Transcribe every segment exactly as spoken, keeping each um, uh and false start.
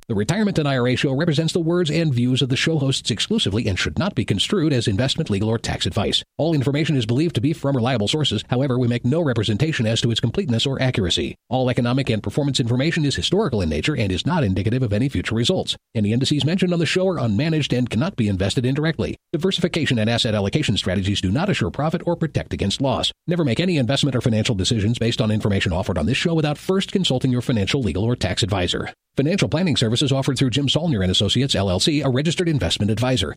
The Retirement and I R A Show represents the words and views of the show hosts exclusively and should not be construed as investment, legal, or tax advice. All information is believed to be from reliable sources. However, we make no representation as to its completeness or accuracy. All economic and performance information is historical in nature and is not indicative of any future results. Any indices mentioned on the show are unmanaged and cannot be invested indirectly. Diversification and asset allocation strategies do not assure profit or protect against loss. Never make any investment or financial decisions based on information offered on this show without first consulting your financial, legal, or tax advisor. Financial planning services offered through Jim Saulnier and Associates, L L C, a registered investment advisor.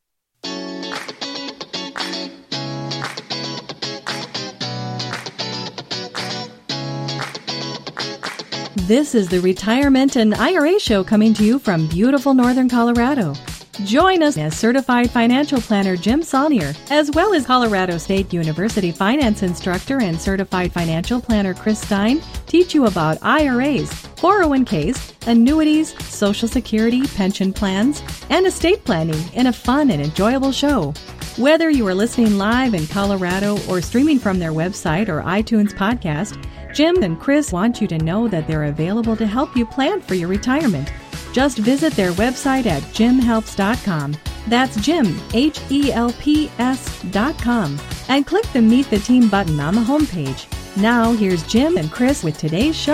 This is the Retirement and I R A Show coming to you from beautiful Northern Colorado. Join us as Certified Financial Planner Jim Saulnier, as well as Colorado State University Finance Instructor and Certified Financial Planner Chris Stein, teach you about I R As, four oh one k's, annuities, Social Security, pension plans, and estate planning in a fun and enjoyable show. Whether you are listening live in Colorado or streaming from their website or iTunes podcast, Jim and Chris want you to know that they're available to help you plan for your retirement. Just visit their website at jim helps dot com. That's Jim, H E L P S dot com. And click the Meet the Team button on the homepage. Now, here's Jim and Chris with today's show.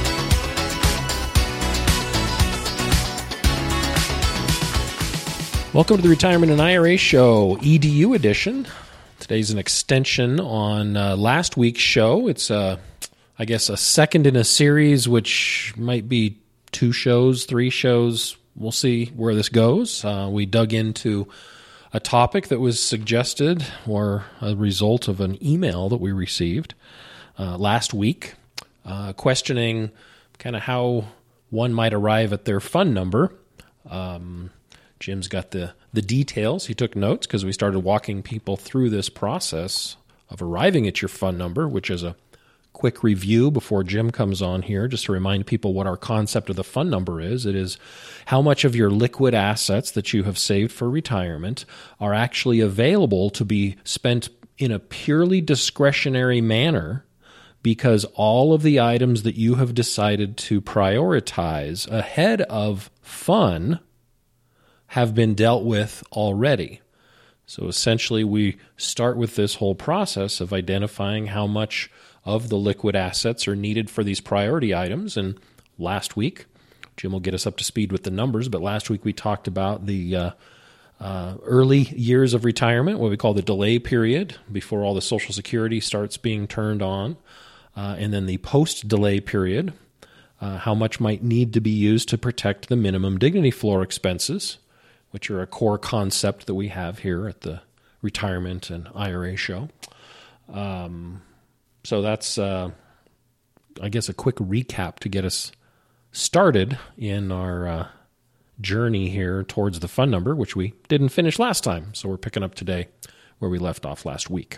Welcome to the Retirement and I R A Show, E D U edition. Today's an extension on uh, last week's show. It's, uh, I guess, a second in a series, which might be two shows, three shows. We'll see where this goes. Uh, we dug into a topic that was suggested or a result of an email that we received uh, last week, uh, questioning kind of how one might arrive at their fund number. Um, Jim's got the, the details. He took notes because we started walking people through this process of arriving at your fund number, which is a quick review before Jim comes on here, just to remind people what our concept of the fund number is. It is how much of your liquid assets that you have saved for retirement are actually available to be spent in a purely discretionary manner because all of the items that you have decided to prioritize ahead of fun have been dealt with already. So essentially, we start with this whole process of identifying how much of the liquid assets are needed for these priority items. And last week, Jim will get us up to speed with the numbers, but last week we talked about the uh, uh, early years of retirement, what we call the delay period, before all the Social Security starts being turned on, uh, and then the post-delay period, uh, how much might need to be used to protect the minimum dignity floor expenses, which are a core concept that we have here at the Retirement and I R A Show. Um, so that's, uh, I guess, a quick recap to get us started in our uh, journey here towards the fund number, which we didn't finish last time. So we're picking up today where we left off last week.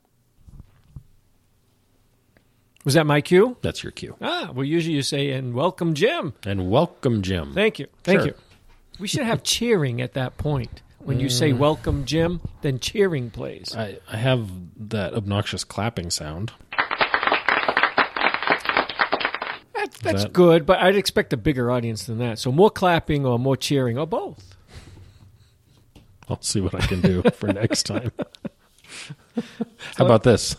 Was that my cue? That's your cue. Ah, well, usually you say, and welcome, Jim. And welcome, Jim. Thank you. Thank Sure. you. We should have cheering at that point. When you say welcome, Jim, then cheering plays. I, I have that obnoxious clapping sound. That, that's that- good, but I'd expect a bigger audience than that. So more clapping or more cheering or both. I'll see what I can do for next time. How about this?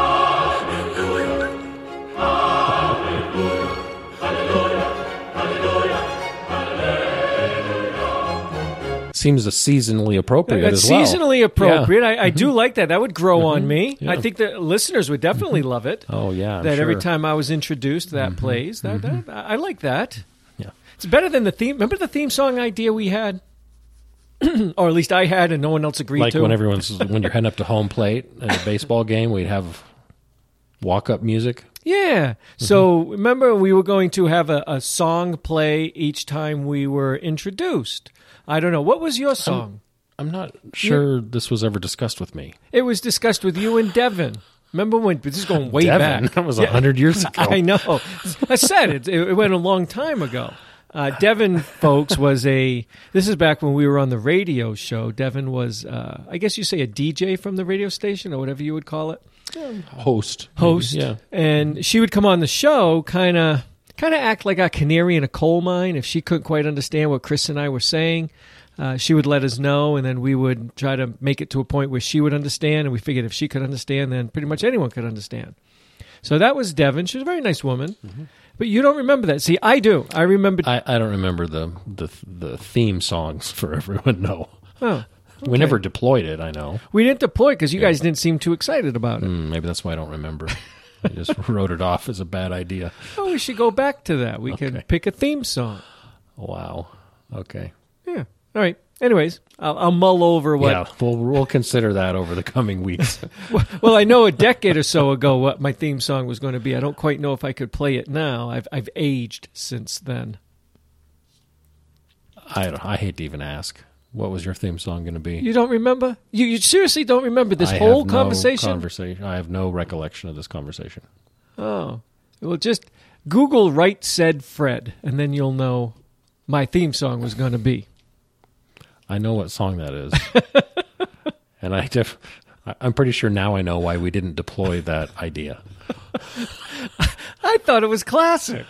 Seems a seasonally appropriate That's as well. seasonally appropriate. Yeah. I, I do like that. That would grow Mm-hmm. on me. Yeah. I think the listeners would definitely love it. Oh, yeah. I'm that every sure. time I was introduced, that mm-hmm. plays. That, mm-hmm. that, I like that. Yeah. It's better than the theme. Remember the theme song idea we had? Or at least I had and no one else agreed like to? Like when everyone's, when you're heading up to home plate at a baseball game, we'd have walk-up music. Yeah. Mm-hmm. So remember we were going to have a, a song play each time we were introduced. I don't know. What was your song? I'm, I'm not sure yeah. this was ever discussed with me. It was discussed with you and Devin. Remember when, this is going way Devin? back. That was a yeah. hundred years ago. I know. I said it. It went a long time ago. Uh, Devin, folks, was a, this is back when we were on the radio show. Devin was, uh, I guess you say a D J from the radio station or whatever you would call it. Host. Host. Yeah. And she would come on the show kind of kind of act like a canary in a coal mine. If she couldn't quite understand what Chris and I were saying, uh, she would let us know, and then we would try to make it to a point where she would understand, and we figured if she could understand, then pretty much anyone could understand. So that was Devin. She was a very nice woman. Mm-hmm. But you don't remember that. See, I do. I remember. I, I don't remember the, the the theme songs for everyone, no. Oh, okay. We never deployed it, I know. We didn't deploy because you yeah. guys didn't seem too excited about it. Mm, maybe that's why I don't remember. I just wrote it off as a bad idea. Oh, we should go back to that. We okay. can pick a theme song. Wow. Okay. Yeah. All right. Anyways, I'll, I'll mull over what... Yeah, we'll, we'll consider that over the coming weeks. well, well, I know a decade or so ago what my theme song was going to be. I don't quite know if I could play it now. I've I've aged since then. I I hate to even ask. What was your theme song going to be? You don't remember? You, you seriously don't remember this I whole have conversation? No conversation? I have no recollection of this conversation. Oh. Well, just Google Right Said Fred, and then you'll know my theme song was going to be. I know what song that is. and I def- I'm pretty sure now I know why we didn't deploy that idea. I thought it was classic.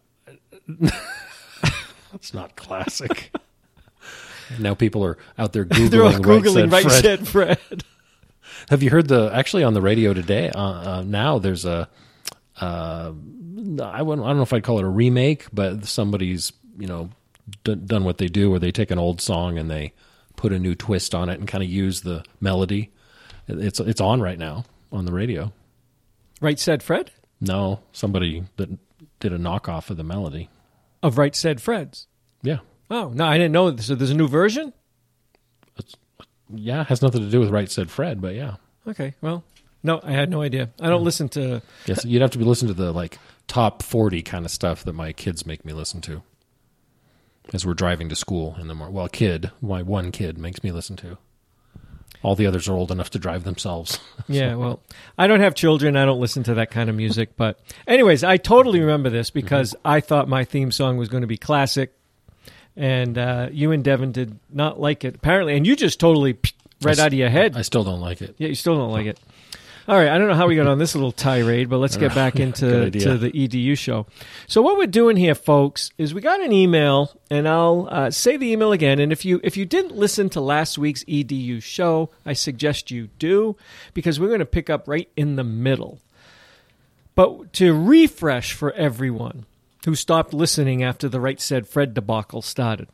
It's not classic. Now people are out there Googling, They're all Googling Right, Right Said, Said Fred. Fred. Have you heard the, actually on the radio today, uh, uh, now there's a, uh, I, wouldn't, I don't know if I'd call it a remake, but somebody's, you know, d- done what they do where they take an old song and they put a new twist on it and kind of use the melody. It's it's on right now on the radio. Right Said Fred? No, somebody that did a knockoff of the melody. Of Right Said Fred's? Yeah. Oh, no, I didn't know. So there's a new version? It's, yeah, it has nothing to do with Right Said Fred, but yeah. Okay, well, no, I had no idea. I don't listen to... Yes, you'd have to be listening to the like top forty kind of stuff that my kids make me listen to as we're driving to school in the morning. Well, kid, my one kid makes me listen to. All the others are old enough to drive themselves. Yeah, well, I don't have children. I don't listen to that kind of music. But anyways, I totally remember this because mm-hmm. I thought my theme song was going to be classic. And uh, you and Devin did not like it, apparently. And you just totally right out of your head. I still don't like it. Yeah, you still don't like it. All right, I don't know how we got on this little tirade, but let's get back into to the E D U show. So what we're doing here, folks, is we got an email, and I'll uh, say the email again. And if you if you didn't listen to last week's E D U show, I suggest you do, because we're going to pick up right in the middle. But to refresh for everyone who stopped listening after the Right Said Fred debacle started,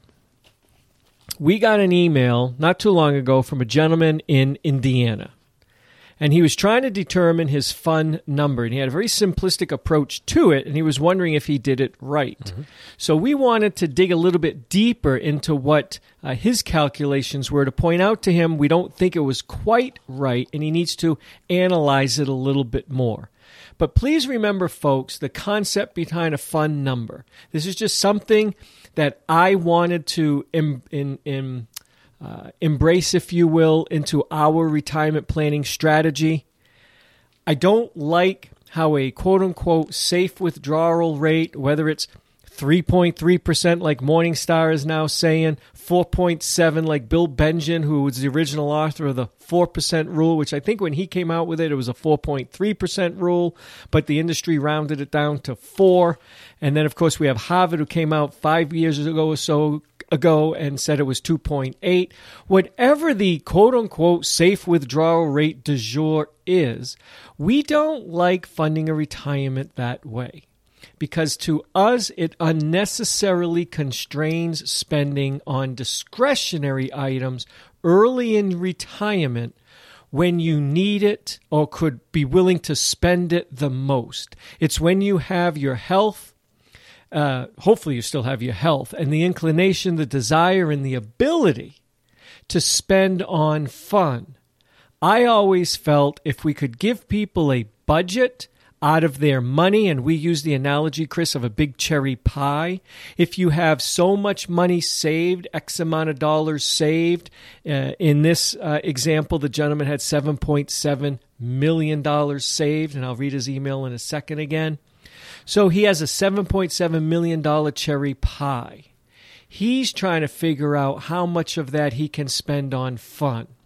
we got an email not too long ago from a gentleman in Indiana. And he was trying to determine his fun number, and he had a very simplistic approach to it, and he was wondering if he did it right. Mm-hmm. So we wanted to dig a little bit deeper into what uh, his calculations were to point out to him we don't think it was quite right, and he needs to analyze it a little bit more. But please remember, folks, the concept behind a fun number. This is just something that I wanted to in, in, in Uh, embrace, if you will, into our retirement planning strategy. I don't like how a quote-unquote safe withdrawal rate, whether it's three point three percent like Morningstar is now saying, four point seven like Bill Benjamin, who was the original author of the four percent rule, which I think when he came out with it, it was a four point three percent rule, but the industry rounded it down to four. And then, of course, we have Harvard, who came out five years ago or so ago and said it was two point eight. Whatever the quote-unquote safe withdrawal rate du jour is, we don't like funding a retirement that way, because to us it unnecessarily constrains spending on discretionary items early in retirement when you need it or could be willing to spend it the most. It's when you have your health, Uh, hopefully you still have your health, and the inclination, the desire, and the ability to spend on fun. I always felt if we could give people a budget out of their money, and we use the analogy, Chris, of a big cherry pie. If you have so much money saved, X amount of dollars saved, uh, in this uh, example, the gentleman had seven point seven million dollars saved, and I'll read his email in a second again. So he has a seven point seven million dollars cherry pie. He's trying to figure out how much of that he can spend on fun.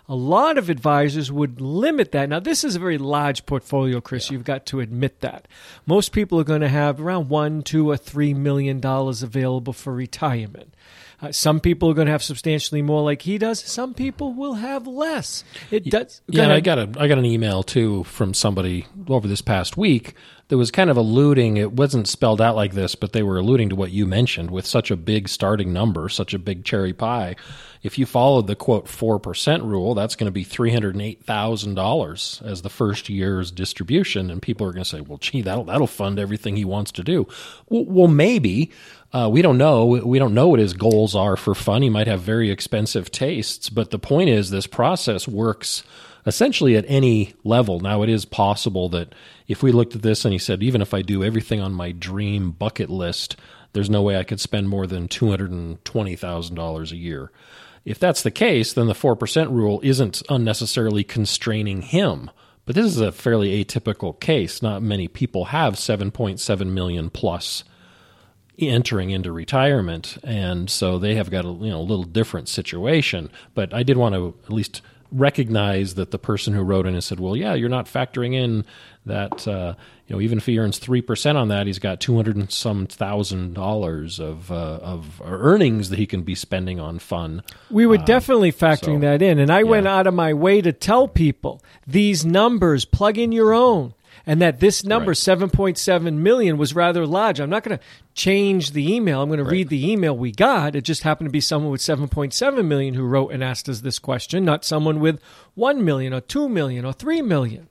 A lot of advisors would limit that. Now, this is a very large portfolio, Chris. Yeah. You've got to admit that. Most people are going to have around one, two, or three million dollars available for retirement. Uh, some people are going to have substantially more, like he does. Some people will have less. It does. Yeah, and I got a I got an email too from somebody over this past week that was kind of alluding. It wasn't spelled out like this, but they were alluding to what you mentioned. With such a big starting number, such a big cherry pie, if you followed the quote four percent rule, that's going to be three hundred and eight thousand dollars as the first year's distribution, and people are going to say, "Well, gee, that'll that'll fund everything he wants to do." Well, well maybe. Uh, we don't know. We don't know what his goals are for fun. He might have very expensive tastes, but the point is this process works essentially at any level. Now, it is possible that if we looked at this and he said, even if I do everything on my dream bucket list, there's no way I could spend more than two hundred twenty thousand dollars a year. If that's the case, then the four percent rule isn't unnecessarily constraining him. But this is a fairly atypical case. Not many people have seven point seven million dollars plus entering into retirement, and so they have got a you know a little different situation. But I did want to at least recognize that the person who wrote in and said, "Well, yeah, you're not factoring in that uh, you know even if he earns three percent on that, he's got two hundred and some thousand dollars of uh, of earnings that he can be spending on fun." We were uh, definitely factoring so, that in, and I yeah. went out of my way to tell people these numbers, plug in your own. And that this number, right. seven point seven million, was rather large. I'm not going to change the email. I'm going to right. read the email we got. It just happened to be someone with seven point seven million who wrote and asked us this question, not someone with one million or two million or three million.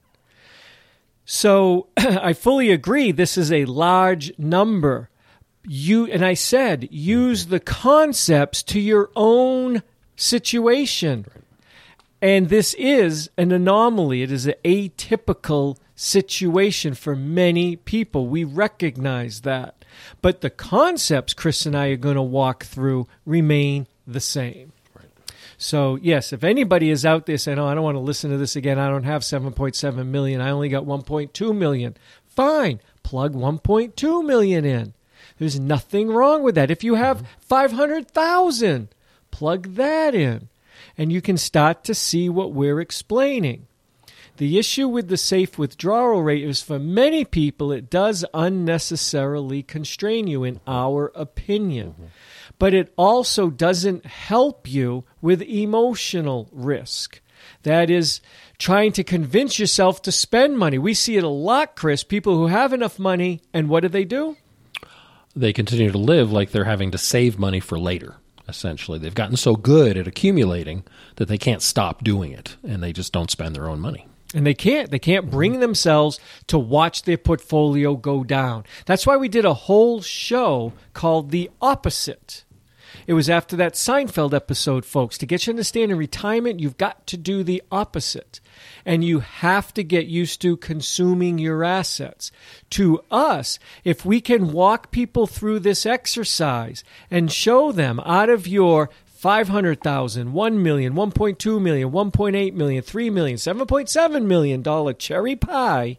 So I fully agree this is a large number. You and I said, use the concepts to your own situation. Right. And this is an anomaly. It is an atypical situation for many people. We recognize that. But the concepts Chris and I are going to walk through remain the same. Right. So, yes, if anybody is out there saying, oh, I don't want to listen to this again, I don't have seven point seven million, I only got one point two million, fine, plug one point two million in. There's nothing wrong with that. If you have five hundred thousand, plug that in. And you can start to see what we're explaining. The issue with the safe withdrawal rate is for many people it does unnecessarily constrain you, in our opinion. Mm-hmm. But it also doesn't help you with emotional risk. That is, trying to convince yourself to spend money. We see it a lot, Chris. People who have enough money, and what do they do? They continue to live like they're having to save money for later. Essentially, they've gotten so good at accumulating that they can't stop doing it, and they just don't spend their own money. And they can't. They can't bring themselves to watch their portfolio go down. That's why we did a whole show called The Opposite. It was after that Seinfeld episode, folks. To get you to understand in retirement, you've got to do the opposite. And you have to get used to consuming your assets. To us, if we can walk people through this exercise and show them out of your five hundred thousand dollars, one million dollars, one point two million dollars, one point eight million dollars, three million dollars, seven point seven million dollars cherry pie,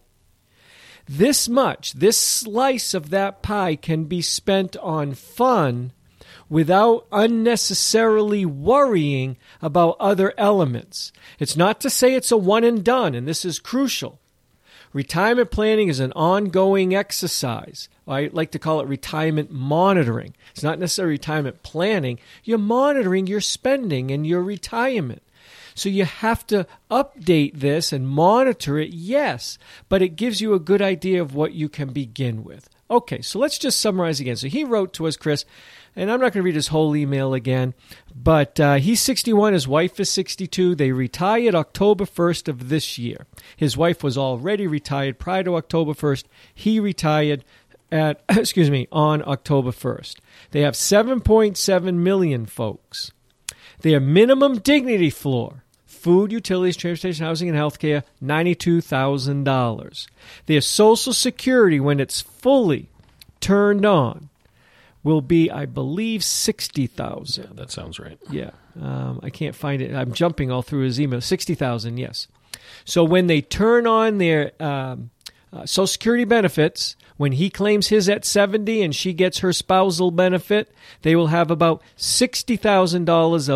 this much, this slice of that pie can be spent on fun without unnecessarily worrying about other elements. It's not to say it's a one and done, and this is crucial. Retirement planning is an ongoing exercise. I like to call it retirement monitoring. It's not necessarily retirement planning. You're monitoring your spending and your retirement. So you have to update this and monitor it, yes, but it gives you a good idea of what you can begin with. Okay, so let's just summarize again. So he wrote to us, Chris, and I'm not going to read his whole email again, but uh, he's sixty-one, his wife is sixty-two. They retired October first of this year. His wife was already retired prior to October first. He retired at, excuse me, on October first. They have seven point seven million folks. Their minimum dignity floor, food, utilities, transportation, housing, and health care, ninety-two thousand dollars. Their Social Security, when it's fully turned on, will be, I believe, sixty thousand dollars. Yeah, that sounds right. Yeah. Um, I can't find it. I'm jumping all through his email. sixty thousand dollars, yes. So when they turn on their um, uh, Social Security benefits, when he claims his at seventy and she gets her spousal benefit, they will have about sixty thousand dollars of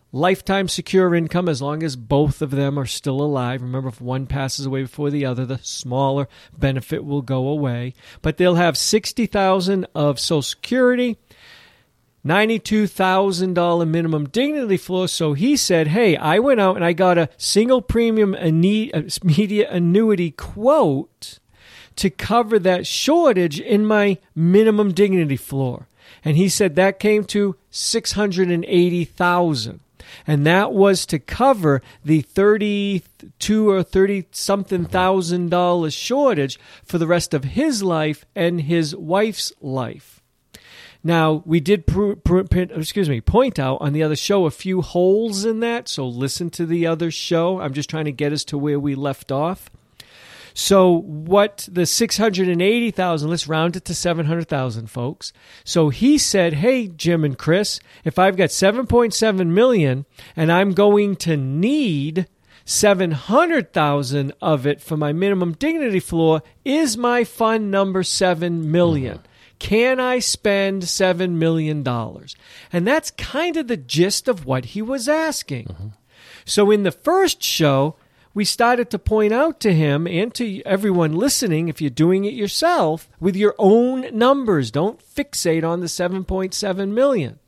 lifetime secure income as long as both of them are still alive. Remember, if one passes away before the other, the smaller benefit will go away. But they'll have sixty thousand dollars of Social Security, ninety-two thousand dollars minimum dignity floor. So he said, hey, I went out and I got a single premium immediate annuity quote to cover that shortage in my minimum dignity floor. And he said that came to six hundred eighty thousand dollars. And that was to cover the thirty-two or thirty-something thousand dollars shortage for the rest of his life and his wife's life. Now, we did pr- pr- excuse me, point out on the other show a few holes in that, so listen to the other show. I'm just trying to get us to where we left off. So what the six hundred eighty thousand, let's round it to seven hundred thousand, folks. So he said, hey, Jim and Chris, if I've got seven point seven million and I'm going to need seven hundred thousand of it for my minimum dignity floor, is my fund number seven million? Mm-hmm. Can I spend seven million dollars? And that's kind of the gist of what he was asking. Mm-hmm. So in the first show, we started to point out to him and to everyone listening, if you're doing it yourself, with your own numbers, don't fixate on the seven point seven million,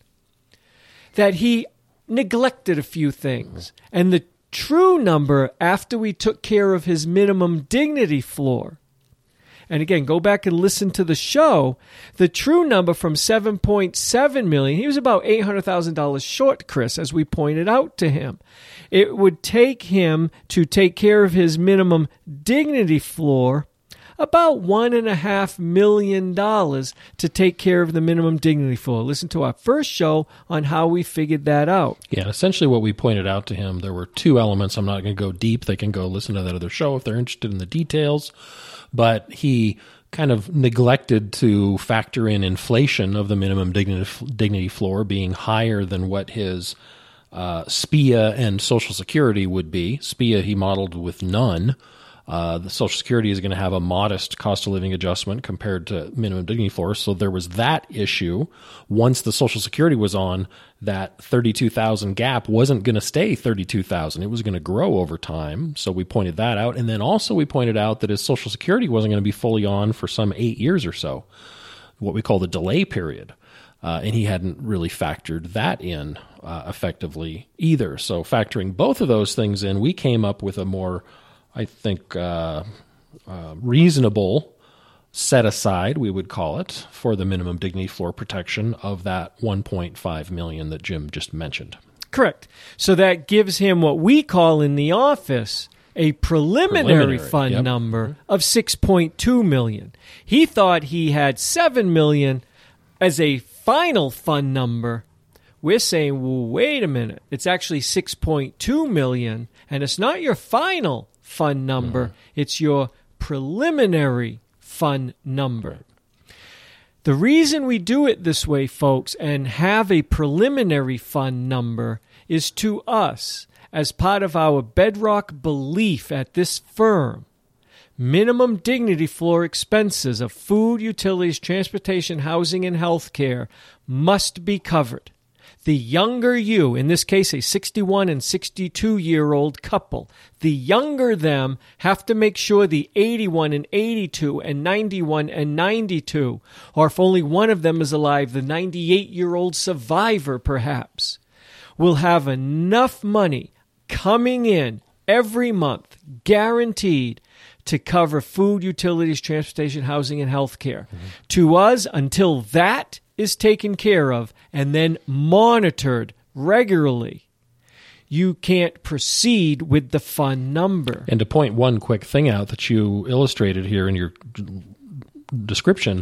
that he neglected a few things. And the true number after we took care of his minimum dignity floor, and again, go back and listen to the show, the true number from seven point seven million dollars, he was about eight hundred thousand dollars short, Chris, as we pointed out to him. It would take him to take care of his minimum dignity floor about one and a half million dollars to take care of the minimum dignity floor. Listen to our first show on how we figured that out. Yeah, essentially what we pointed out to him, there were two elements. I'm not going to go deep. They can go listen to that other show if they're interested in the details. But he kind of neglected to factor in inflation of the minimum dignity, dignity floor being higher than what his uh, S P I A and Social Security would be. S P I A he modeled with none. Uh, the Social Security is going to have a modest cost of living adjustment compared to minimum dignity floor. So there was that issue. Once the Social Security was on, that thirty-two thousand gap wasn't going to stay thirty-two thousand. It was going to grow over time. So we pointed that out. And then also we pointed out that his Social Security wasn't going to be fully on for some eight years or so, what we call the delay period. Uh, and he hadn't really factored that in uh, effectively either. So factoring both of those things in, we came up with a more, I think, uh, uh, reasonable set aside, we would call it, for the minimum dignity floor protection of that one point five million dollars that Jim just mentioned. Correct. So that gives him what we call in the office a preliminary, preliminary fund yep. number of six point two million dollars. He thought he had seven million dollars as a final fund number. We're saying, well, wait a minute. It's actually six point two million dollars, and it's not your final fund number. Mm-hmm. It's your preliminary fund number. The reason we do it this way, folks, and have a preliminary fund number is to us, as part of our bedrock belief at this firm, minimum dignity floor expenses of food, utilities, transportation, housing, and health care must be covered. The younger you, in this case a sixty-one and sixty-two-year-old couple, the younger them have to make sure the eighty-one and eighty-two and ninety-one and ninety-two, or if only one of them is alive, the ninety-eight-year-old survivor perhaps, will have enough money coming in every month, guaranteed, to cover food, utilities, transportation, housing, and health care. Mm-hmm. To us, until that is taken care of and then monitored regularly, you can't proceed with the fund number. And to point one quick thing out that you illustrated here in your description,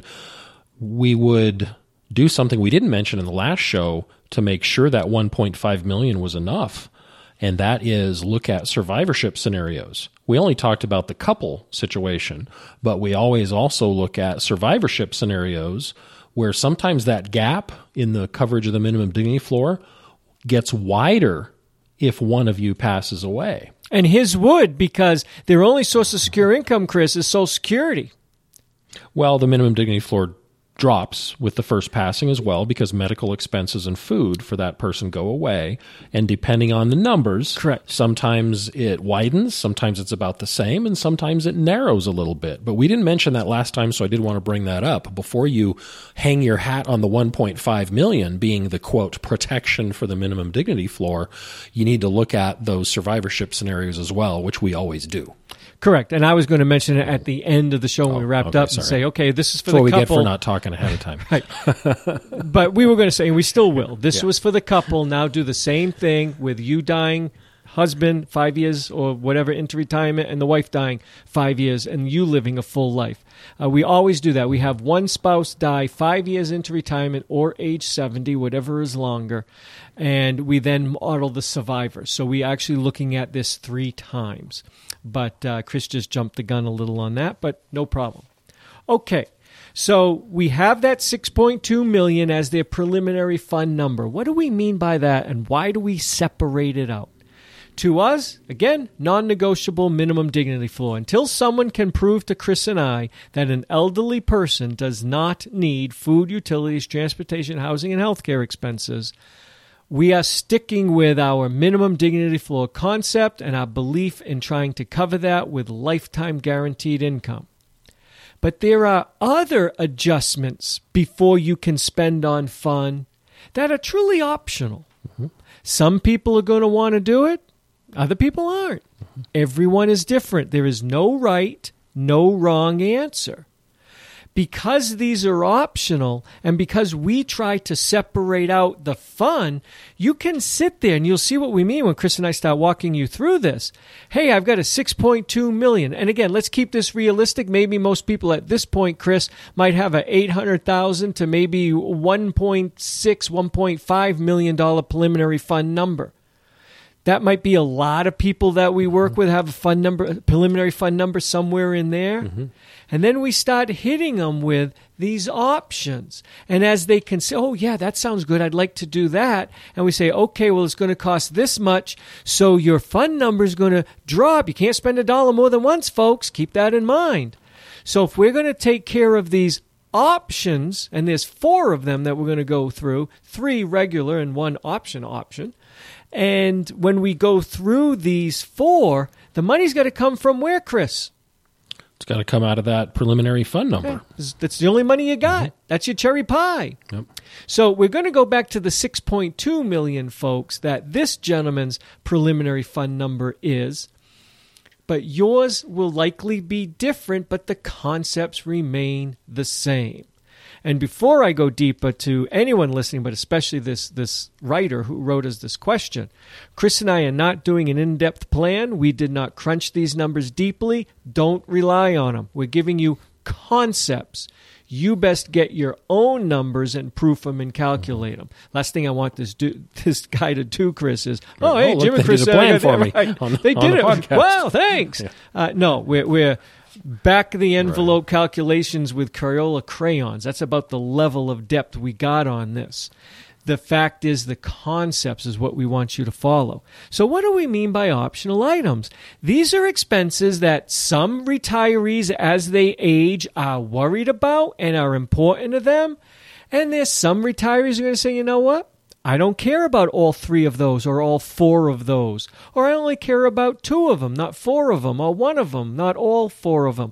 we would do something we didn't mention in the last show to make sure that one point five million dollars was enough, and that is look at survivorship scenarios. We only talked about the couple situation, but we always also look at survivorship scenarios where sometimes that gap in the coverage of the minimum dignity floor gets wider if one of you passes away. And his would, because their only source of secure income, Chris, is Social Security. Well, the minimum dignity floor drops with the first passing as well, because medical expenses and food for that person go away. And depending on the numbers, correct, sometimes it widens, sometimes it's about the same, and sometimes it narrows a little bit. But we didn't mention that last time, so I did want to bring that up. Before you hang your hat on the one point five million dollars being the, quote, protection for the minimum dignity floor, you need to look at those survivorship scenarios as well, which we always do. Correct. And I was going to mention it at the end of the show when oh, we wrapped okay, up sorry. and say, okay, this is for That's the what couple. we get for not talking ahead of time. Right. But we were going to say, and we still will, this Yeah. was for the couple. Now do the same thing with you dying, husband, five years or whatever into retirement, and the wife dying five years, and you living a full life. Uh, we always do that. We have one spouse die five years into retirement or age seventy, whatever is longer, and we then model the survivors. So we're actually looking at this three times. But uh, Chris just jumped the gun a little on that, but no problem. Okay, so we have that six point two million dollars as their preliminary fund number. What do we mean by that, and why do we separate it out? To us, again, non-negotiable minimum dignity floor. Until someone can prove to Chris and I that an elderly person does not need food, utilities, transportation, housing, and healthcare expenses, we are sticking with our minimum dignity floor concept and our belief in trying to cover that with lifetime guaranteed income. But there are other adjustments before you can spend on fun that are truly optional. Mm-hmm. Some people are going to want to do it. Other people aren't. Mm-hmm. Everyone is different. There is no right, no wrong answer. Because these are optional and because we try to separate out the fun, you can sit there and you'll see what we mean when Chris and I start walking you through this. Hey, I've got a six point two million dollars. And again, let's keep this realistic. Maybe most people at this point, Chris, might have a eight hundred thousand dollars to maybe one point six, one point five million dollars preliminary fund number. That might be a lot of people that we work mm-hmm. with have a fund number, a preliminary fund number somewhere in there. Mm-hmm. And then we start hitting them with these options. And as they can say, oh, yeah, that sounds good. I'd like to do that. And we say, okay, well, it's going to cost this much. So your fund number is going to drop. You can't spend a dollar more than once, folks. Keep that in mind. So if we're going to take care of these options, and there's four of them that we're going to go through, three regular and one option option. And when we go through these four, the money's got to come from where, Chris? It's got to come out of that preliminary fund number. Okay. That's the only money you got. Mm-hmm. That's your cherry pie. Yep. So we're going to go back to the six point two million dollars, folks, that this gentleman's preliminary fund number is. But yours will likely be different, but the concepts remain the same. And before I go deeper to anyone listening, but especially this, this writer who wrote us this question, Chris and I are not doing an in-depth plan. We did not crunch these numbers deeply. Don't rely on them. We're giving you concepts. You best get your own numbers and proof them and calculate them. Last thing I want this do, this guy to do, Chris, is, oh, oh hey, look, Jim and Chris did a plan for me right. on, they on did the it. podcast. Wow, thanks. Yeah. Uh, no, we're... we're back of the envelope right. calculations with Crayola crayons. That's about the level of depth we got on this. The fact is the concepts is what we want you to follow. So what do we mean by optional items? These are expenses that some retirees as they age are worried about and are important to them. And there's some retirees who are going to say, you know what? I don't care about all three of those or all four of those. Or I only care about two of them, not four of them, or one of them, not all four of them.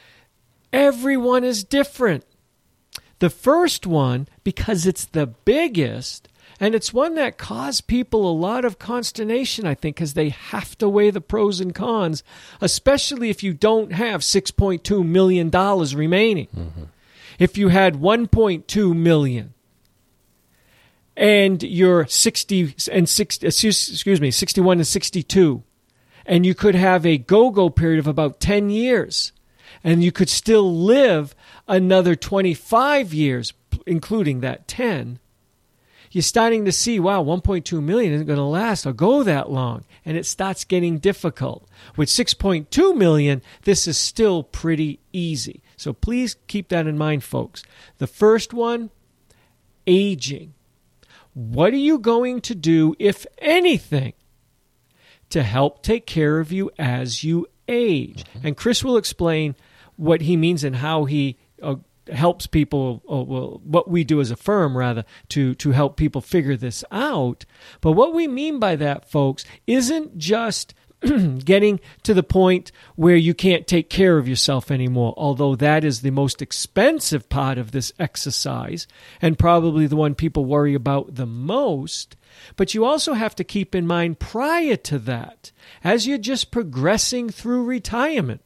Everyone is different. The first one, because it's the biggest, and it's one that caused people a lot of consternation, I think, because they have to weigh the pros and cons, especially if you don't have six point two million dollars remaining. Mm-hmm. If you had one point two million dollars, and you're sixty and sixty, excuse me, sixty-one and sixty-two, and you could have a go-go period of about ten years, and you could still live another twenty-five years, including that ten. You're starting to see, wow, one point two million isn't going to last or go that long, and it starts getting difficult. With six point two million, this is still pretty easy. So please keep that in mind, folks. The first one, aging. What are you going to do, if anything, to help take care of you as you age? Mm-hmm. And Chris will explain what he means and how he uh, helps people, or well, what we do as a firm, rather, to, to help people figure this out. But what we mean by that, folks, isn't just getting to the point where you can't take care of yourself anymore, although that is the most expensive part of this exercise and probably the one people worry about the most. But you also have to keep in mind prior to that, as you're just progressing through retirement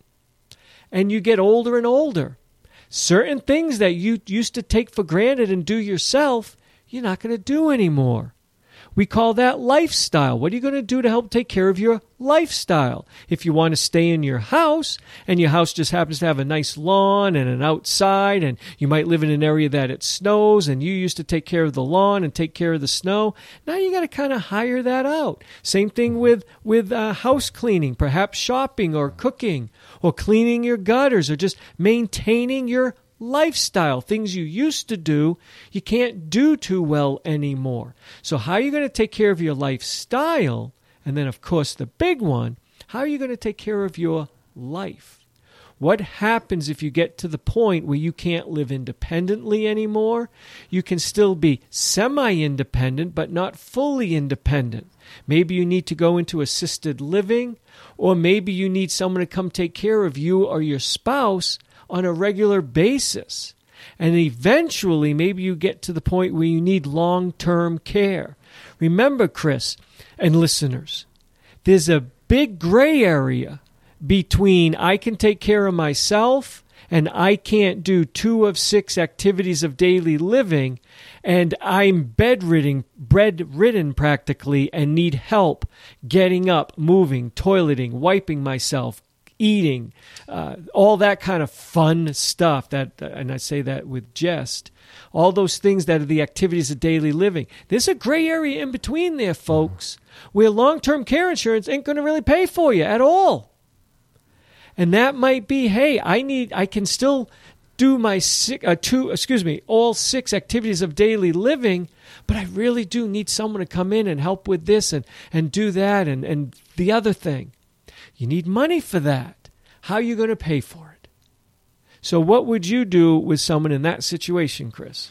and you get older and older, certain things that you used to take for granted and do yourself, you're not going to do anymore. We call that lifestyle. What are you going to do to help take care of your lifestyle? If you want to stay in your house and your house just happens to have a nice lawn and an outside, and you might live in an area that it snows and you used to take care of the lawn and take care of the snow, now you got to kind of hire that out. Same thing with, with uh, house cleaning, perhaps shopping or cooking or cleaning your gutters or just maintaining your lifestyle. Things you used to do, you can't do too well anymore. So how are you going to take care of your lifestyle? And then, of course, the big one, how are you going to take care of your life? What happens if you get to the point where you can't live independently anymore? You can still be semi-independent, but not fully independent. Maybe you need to go into assisted living, or maybe you need someone to come take care of you or your spouse on a regular basis. And eventually, maybe you get to the point where you need long-term care. Remember, Chris and listeners, there's a big gray area between I can take care of myself and I can't do two of six activities of daily living, and I'm bedridden, bedridden practically, and need help getting up, moving, toileting, wiping myself, eating, uh, all that kind of fun stuff, that, and I say that with jest, all those things that are the activities of daily living. There's a gray area in between there, folks, where long-term care insurance ain't going to really pay for you at all. And that might be, hey, I need, I can still do my six, uh, two, excuse me, all six activities of daily living, but I really do need someone to come in and help with this and, and do that and, and the other thing. You need money for that. How are you going to pay for it? So what would you do with someone in that situation, Chris?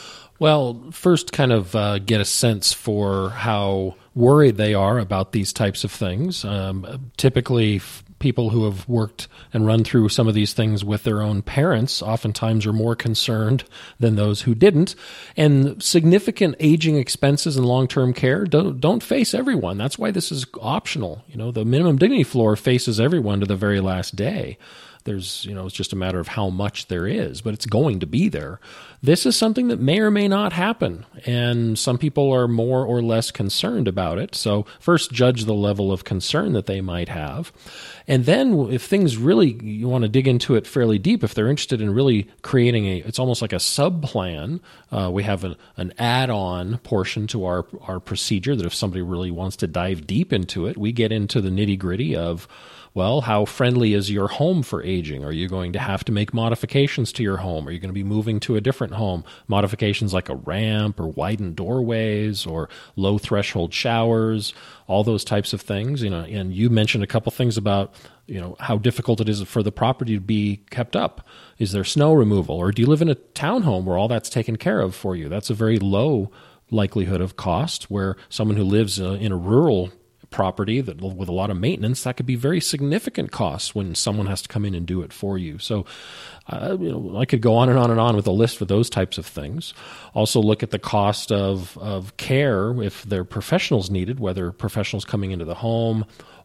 Well, first kind of uh, get a sense for how worried they are about these types of things. Um, typically, f- people who have worked and run through some of these things with their own parents oftentimes are more concerned than those who didn't. And significant aging expenses and long-term care don't, don't face everyone. That's why this is optional. You know, the minimum dignity floor faces everyone to the very last day. There's, you know, it's just a matter of how much there is, but it's going to be there. This is something that may or may not happen, and some people are more or less concerned about it. So first, judge the level of concern that they might have. And then if things really, you want to dig into it fairly deep, if they're interested in really creating a, it's almost like a sub-plan. Uh, we have a, an add-on portion to our, our procedure that if somebody really wants to dive deep into it, we get into the nitty-gritty of, well, how friendly is your home for aging? Are you going to have to make modifications to your home? Are you going to be moving to a different home? Modifications like a ramp or widened doorways or low threshold showers, all those types of things. You know, and you mentioned a couple things about, you know, how difficult it is for the property to be kept up. Is there snow removal? Or do you live in a townhome where all that's taken care of for you? That's a very low likelihood of cost, where someone who lives uh, in a rural property that with a lot of maintenance, that could be very significant costs when someone has to come in and do it for you. So, uh, you know, I could go on and on and on with a list for those types of things. Also look at the cost of, of care if there are professionals needed, whether professionals coming into the home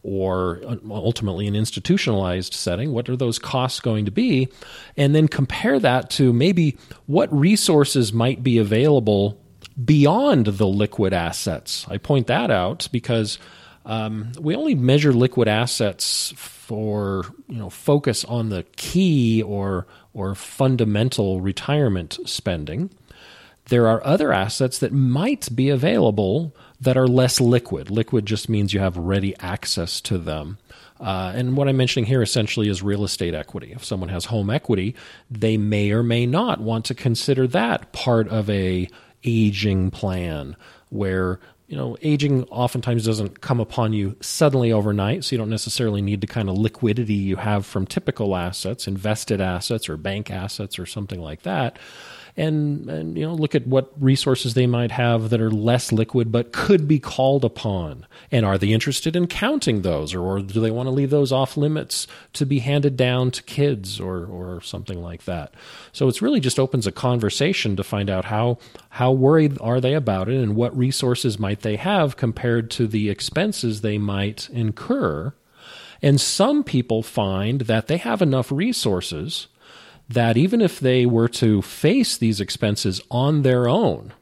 or ultimately an institutionalized setting. What are those costs going to be? And then compare that to maybe what resources might be available beyond the liquid assets. I point that out because Um, we only measure liquid assets for, you know, focus on the key or or fundamental retirement spending. There are other assets that might be available that are less liquid. Liquid just means you have ready access to them. Uh, and what I'm mentioning here essentially is real estate equity. If someone has home equity, they may or may not want to consider that part of a aging plan. where, you know, aging oftentimes doesn't come upon you suddenly overnight, so you don't necessarily need the kind of liquidity you have from typical assets, invested assets or bank assets or something like that. And, and, you know, look at what resources they might have that are less liquid but could be called upon. And are they interested in counting those, or, or do they want to leave those off limits to be handed down to kids or, or something like that? So it's really just opens a conversation to find out how, how worried are they about it and what resources might they have compared to the expenses they might incur. And some people find that they have enough resources that even if they were to face these expenses on their own,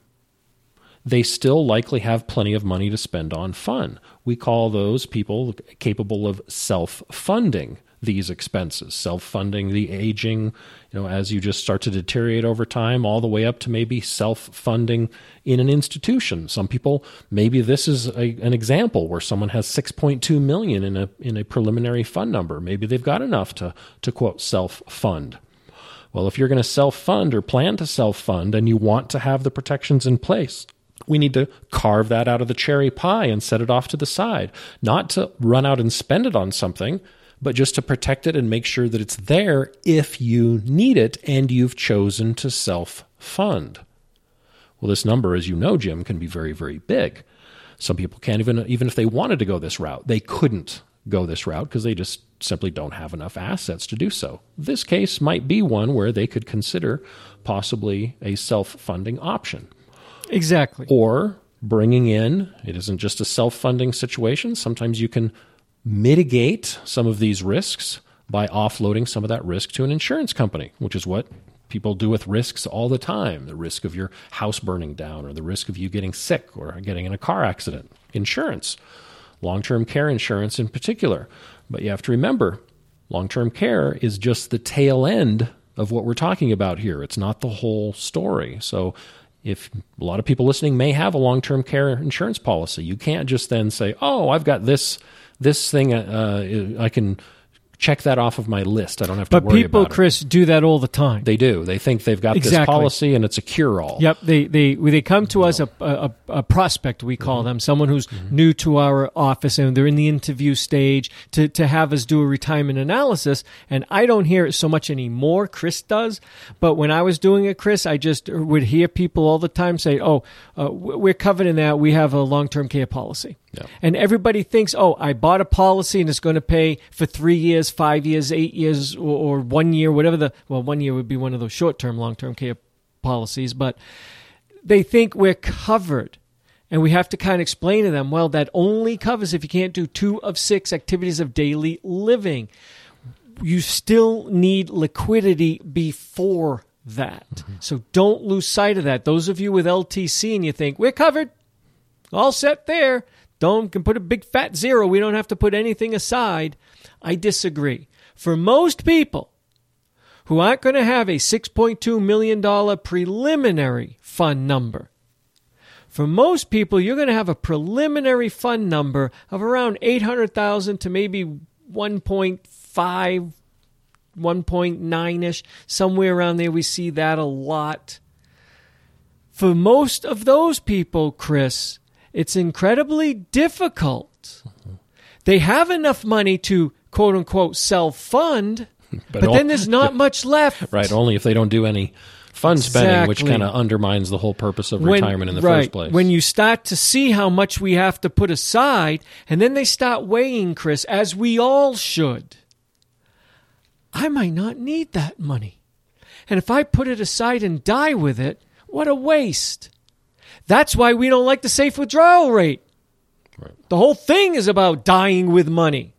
they still likely have plenty of money to spend on fun. We call those people capable of self-funding these expenses, self-funding the aging, you know, as you just start to deteriorate over time, all the way up to maybe self-funding in an institution. Some people, maybe this is a, an example where someone has six point two million dollars in a in a preliminary fund number. Maybe they've got enough to to quote self-fund. Well, if you're going to self-fund or plan to self-fund and you want to have the protections in place, we need to carve that out of the cherry pie and set it off to the side, not to run out and spend it on something, but just to protect it and make sure that it's there if you need it and you've chosen to self-fund. Well, this number, as you know, Jim, can be very, very big. Some people can't even, even if they wanted to go this route, they couldn't go this route because they just simply don't have enough assets to do so. This case might be one where they could consider possibly a self-funding option. Exactly. Or bringing in, it isn't just a self-funding situation. Sometimes you can mitigate some of these risks by offloading some of that risk to an insurance company, which is what people do with risks all the time. The risk of your house burning down or the risk of you getting sick or getting in a car accident. Insurance. Long-term care insurance in particular. But you have to remember, long-term care is just the tail end of what we're talking about here. It's not the whole story. So if a lot of people listening may have a long-term care insurance policy, you can't just then say, oh, I've got this this thing, uh, I can check that off of my list. I don't have to but worry people, about it. Chris, do that all the time. They do. They think they've got Exactly. this policy and it's a cure-all. Yep. They they they come to us, a, a, a prospect, we call mm-hmm. them, someone who's mm-hmm. new to our office, and they're in the interview stage to, to have us do a retirement analysis. And I don't hear it so much anymore. Chris does. But when I was doing it, Chris, I just would hear people all the time say, oh, uh, we're covered in that. We have a long-term care policy. Yeah. And everybody thinks, oh, I bought a policy and it's going to pay for three years, five years, eight years, or, or one year, whatever the, well, one year would be one of those short-term long-term care policies, but they think we're covered. And we have to kind of explain to them, well, that only covers if you can't do two of six activities of daily living. You still need liquidity before that. Mm-hmm. So don't lose sight of that. Those of you with L T C and you think, we're covered, all set there. Don't can put a big fat zero. We don't have to put anything aside. I disagree. For most people who aren't going to have a six point two million dollars preliminary fund number, for most people, you're going to have a preliminary fund number of around eight hundred thousand dollars to maybe one point five, one point nine-ish, somewhere around there. We see that a lot. For most of those people, Chris, it's incredibly difficult. Mm-hmm. They have enough money to, quote-unquote, self-fund, but, but then there's not much left. Right, only if they don't do any fund exactly. spending, which kind of undermines the whole purpose of when, retirement in the right. first place. When you start to see how much we have to put aside, and then they start weighing, Chris, as we all should, I might not need that money. And if I put it aside and die with it, what a waste. That's why we don't like the safe withdrawal rate. Right. The whole thing is about dying with money.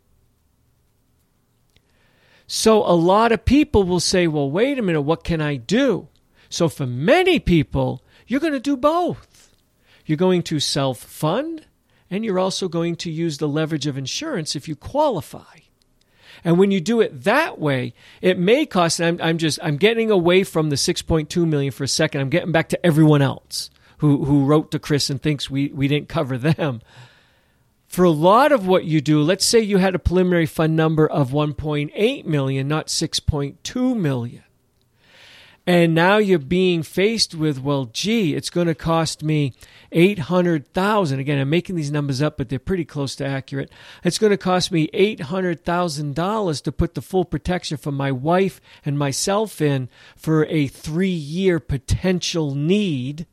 So a lot of people will say, well, wait a minute, what can I do? So for many people, you're going to do both. You're going to self-fund, and you're also going to use the leverage of insurance if you qualify. And when you do it that way, it may cost, and I'm, I'm just, I'm getting away from the six point two million dollars for a second. I'm getting back to everyone else who, who wrote to Chris and thinks we, we didn't cover them. For a lot of what you do, let's say you had a preliminary fund number of one point eight million dollars, not six point two million dollars. And now you're being faced with, well, gee, it's going to cost me eight hundred thousand dollars. Again, I'm making these numbers up, but they're pretty close to accurate. It's going to cost me eight hundred thousand dollars to put the full protection for my wife and myself in for a three-year potential need.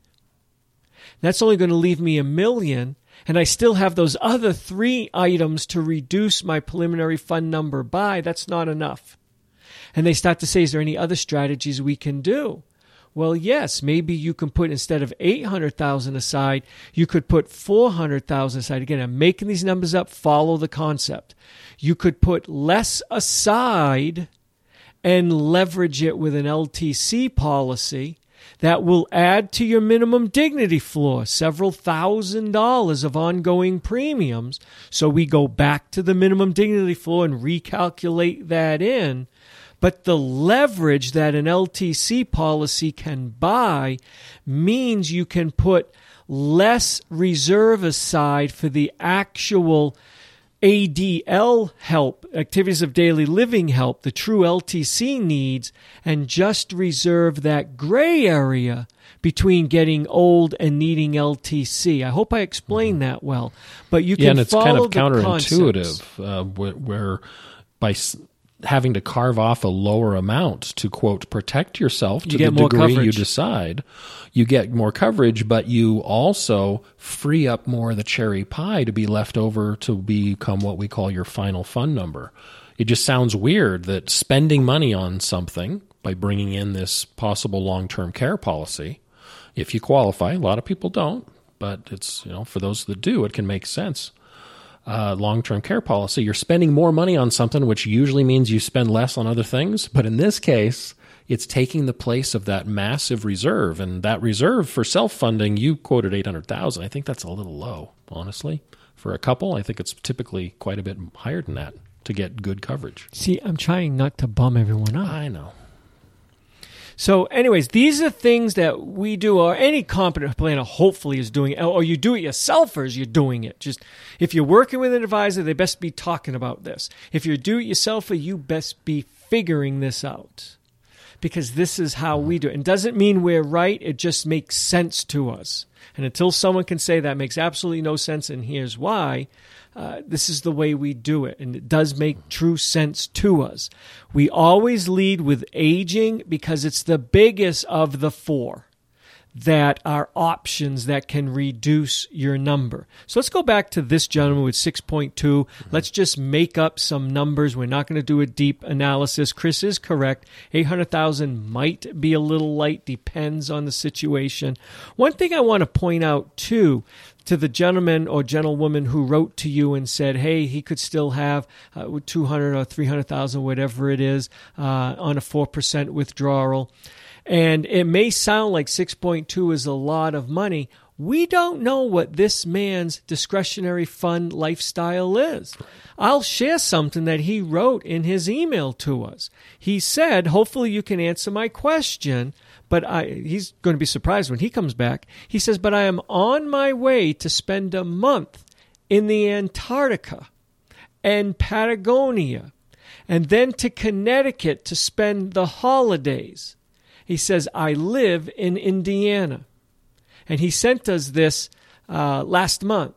That's only going to leave me a million, and I still have those other three items to reduce my preliminary fund number by. That's not enough. And they start to say, is there any other strategies we can do? Well, yes, maybe you can put, instead of eight hundred thousand dollars aside, you could put four hundred thousand dollars aside. Again, I'm making these numbers up. Follow the concept. You could put less aside and leverage it with an L T C policy that will add to your minimum dignity floor several thousand dollars of ongoing premiums. So we go back to the minimum dignity floor and recalculate that in. But the leverage that an L T C policy can buy means you can put less reserve aside for the actual A D L help, activities of daily living help, the true L T C needs, and just reserve that gray area between getting old and needing L T C. I hope I explained that well. But you can yeah, and it's follow kind of the counterintuitive, uh, where, where by having to carve off a lower amount to, quote, protect yourself to you the degree coverage. you decide, you get more coverage, but you also free up more of the cherry pie to be left over to become what we call your final fund number. It just sounds weird that spending money on something by bringing in this possible long-term care policy, if you qualify, a lot of people don't, but it's, you know, for those that do, it can make sense. Uh, long-term care policy, you're spending more money on something, which usually means you spend less on other things. But in this case, it's taking the place of that massive reserve. And that reserve for self-funding, you quoted eight hundred thousand dollars. I think that's a little low, honestly. For a couple, I think it's typically quite a bit higher than that to get good coverage. See, I'm trying not to bum everyone up. I know. So anyways, these are things that we do, or any competent planner hopefully is doing it, or you do it yourselfers, you're doing it. Just if you're working with an advisor, they best be talking about this. If you're do-it-yourselfer, you best be figuring this out, because this is how we do it. It doesn't mean we're right. It just makes sense to us. And until someone can say that makes absolutely no sense, and here's why, Uh, this is the way we do it, and it does make true sense to us. We always lead with aging because it's the biggest of the four that are options that can reduce your number. So let's go back to this gentleman with six point two. Let's just make up some numbers. We're not going to do a deep analysis. Chris is correct. eight hundred thousand might be a little light, depends on the situation. One thing I want to point out, too, to the gentleman or gentlewoman who wrote to you and said, hey, he could still have uh, two hundred or three hundred thousand, whatever it is, uh, on a four percent withdrawal. And it may sound like six point two is a lot of money. We don't know what this man's discretionary fund lifestyle is. I'll share something that he wrote in his email to us. He said, hopefully you can answer my question, but I, he's going to be surprised when he comes back. He says, but I am on my way to spend a month in the Antarctica and Patagonia, and then to Connecticut to spend the holidays. He says, I live in Indiana. And he sent us this uh, last month.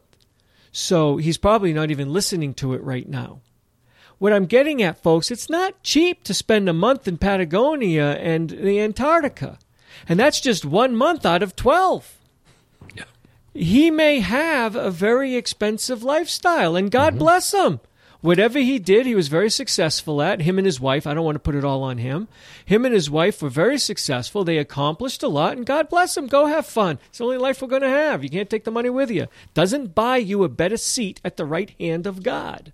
So he's probably not even listening to it right now. What I'm getting at, folks, it's not cheap to spend a month in Patagonia and the Antarctica. And that's just one month out of twelve. Yeah. He may have a very expensive lifestyle, and God mm-hmm. bless him. Whatever he did, he was very successful at. Him and his wife, I don't want to put it all on him. Him and his wife were very successful. They accomplished a lot, and God bless them. Go have fun. It's the only life we're going to have. You can't take the money with you. Doesn't buy you a better seat at the right hand of God.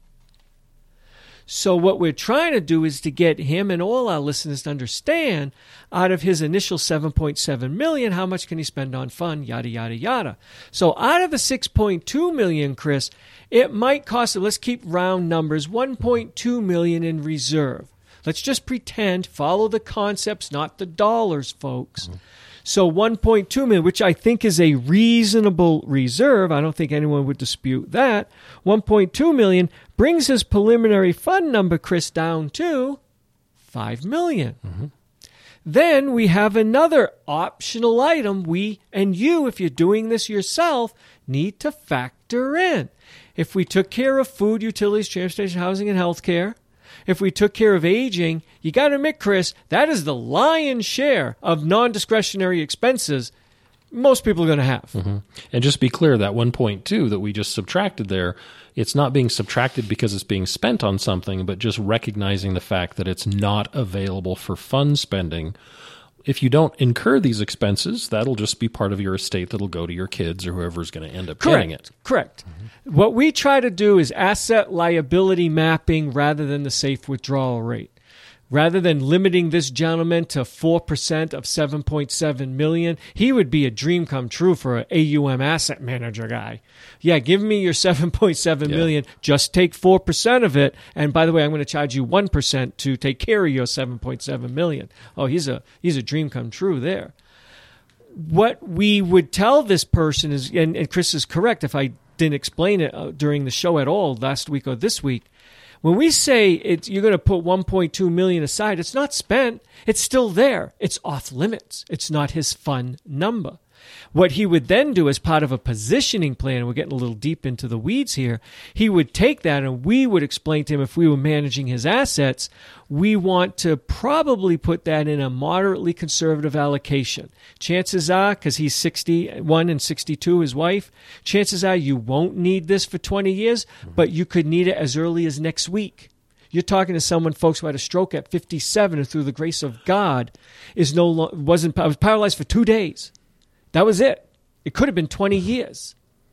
So what we're trying to do is to get him and all our listeners to understand, out of his initial seven point seven million dollars, how much can he spend on fun, yada, yada, yada. So out of the six point two million dollars, Chris, it might cost, let's keep round numbers, one point two million dollars in reserve. Let's just pretend, follow the concepts, not the dollars, folks. Mm-hmm. So one point two million dollars, which I think is a reasonable reserve. I don't think anyone would dispute that. one point two million dollars brings his preliminary fund number, Chris, down to five million dollars. Mm-hmm. Then we have another optional item we and you, if you're doing this yourself, need to factor in. If we took care of food, utilities, transportation, housing, and health care, if we took care of aging, you got to admit, Chris, that is the lion's share of non-discretionary expenses most people are going to have. Mm-hmm. And just be clear, that one point two that we just subtracted there, it's not being subtracted because it's being spent on something, but just recognizing the fact that it's not available for fund spending. If you don't incur these expenses, that'll just be part of your estate that'll go to your kids or whoever's going to end up Correct. paying it. Correct. Mm-hmm. What we try to do is asset liability mapping rather than the safe withdrawal rate. Rather than limiting this gentleman to four percent of seven point seven million dollars, he would be a dream come true for an A U M asset manager guy. Yeah, give me your seven point seven yeah. million dollars, just take four percent of it, and by the way, I'm going to charge you one percent to take care of your seven point seven million dollars. Oh, he's a he's a dream come true there. What we would tell this person is, and, and Chris is correct if I didn't explain it uh, during the show at all last week or this week, when we say it's, you're going to put one point two million dollars aside, it's not spent. It's still there. It's off limits. It's not his fund number. What he would then do as part of a positioning plan, and we're getting a little deep into the weeds here, he would take that and we would explain to him if we were managing his assets, we want to probably put that in a moderately conservative allocation. Chances are, because he's sixty-one and sixty-two, his wife, chances are you won't need this for twenty years, but you could need it as early as next week. You're talking to someone, folks, who had a stroke at fifty-seven and through the grace of God is no lo- wasn't was paralyzed for two days. That was it. It could have been twenty years.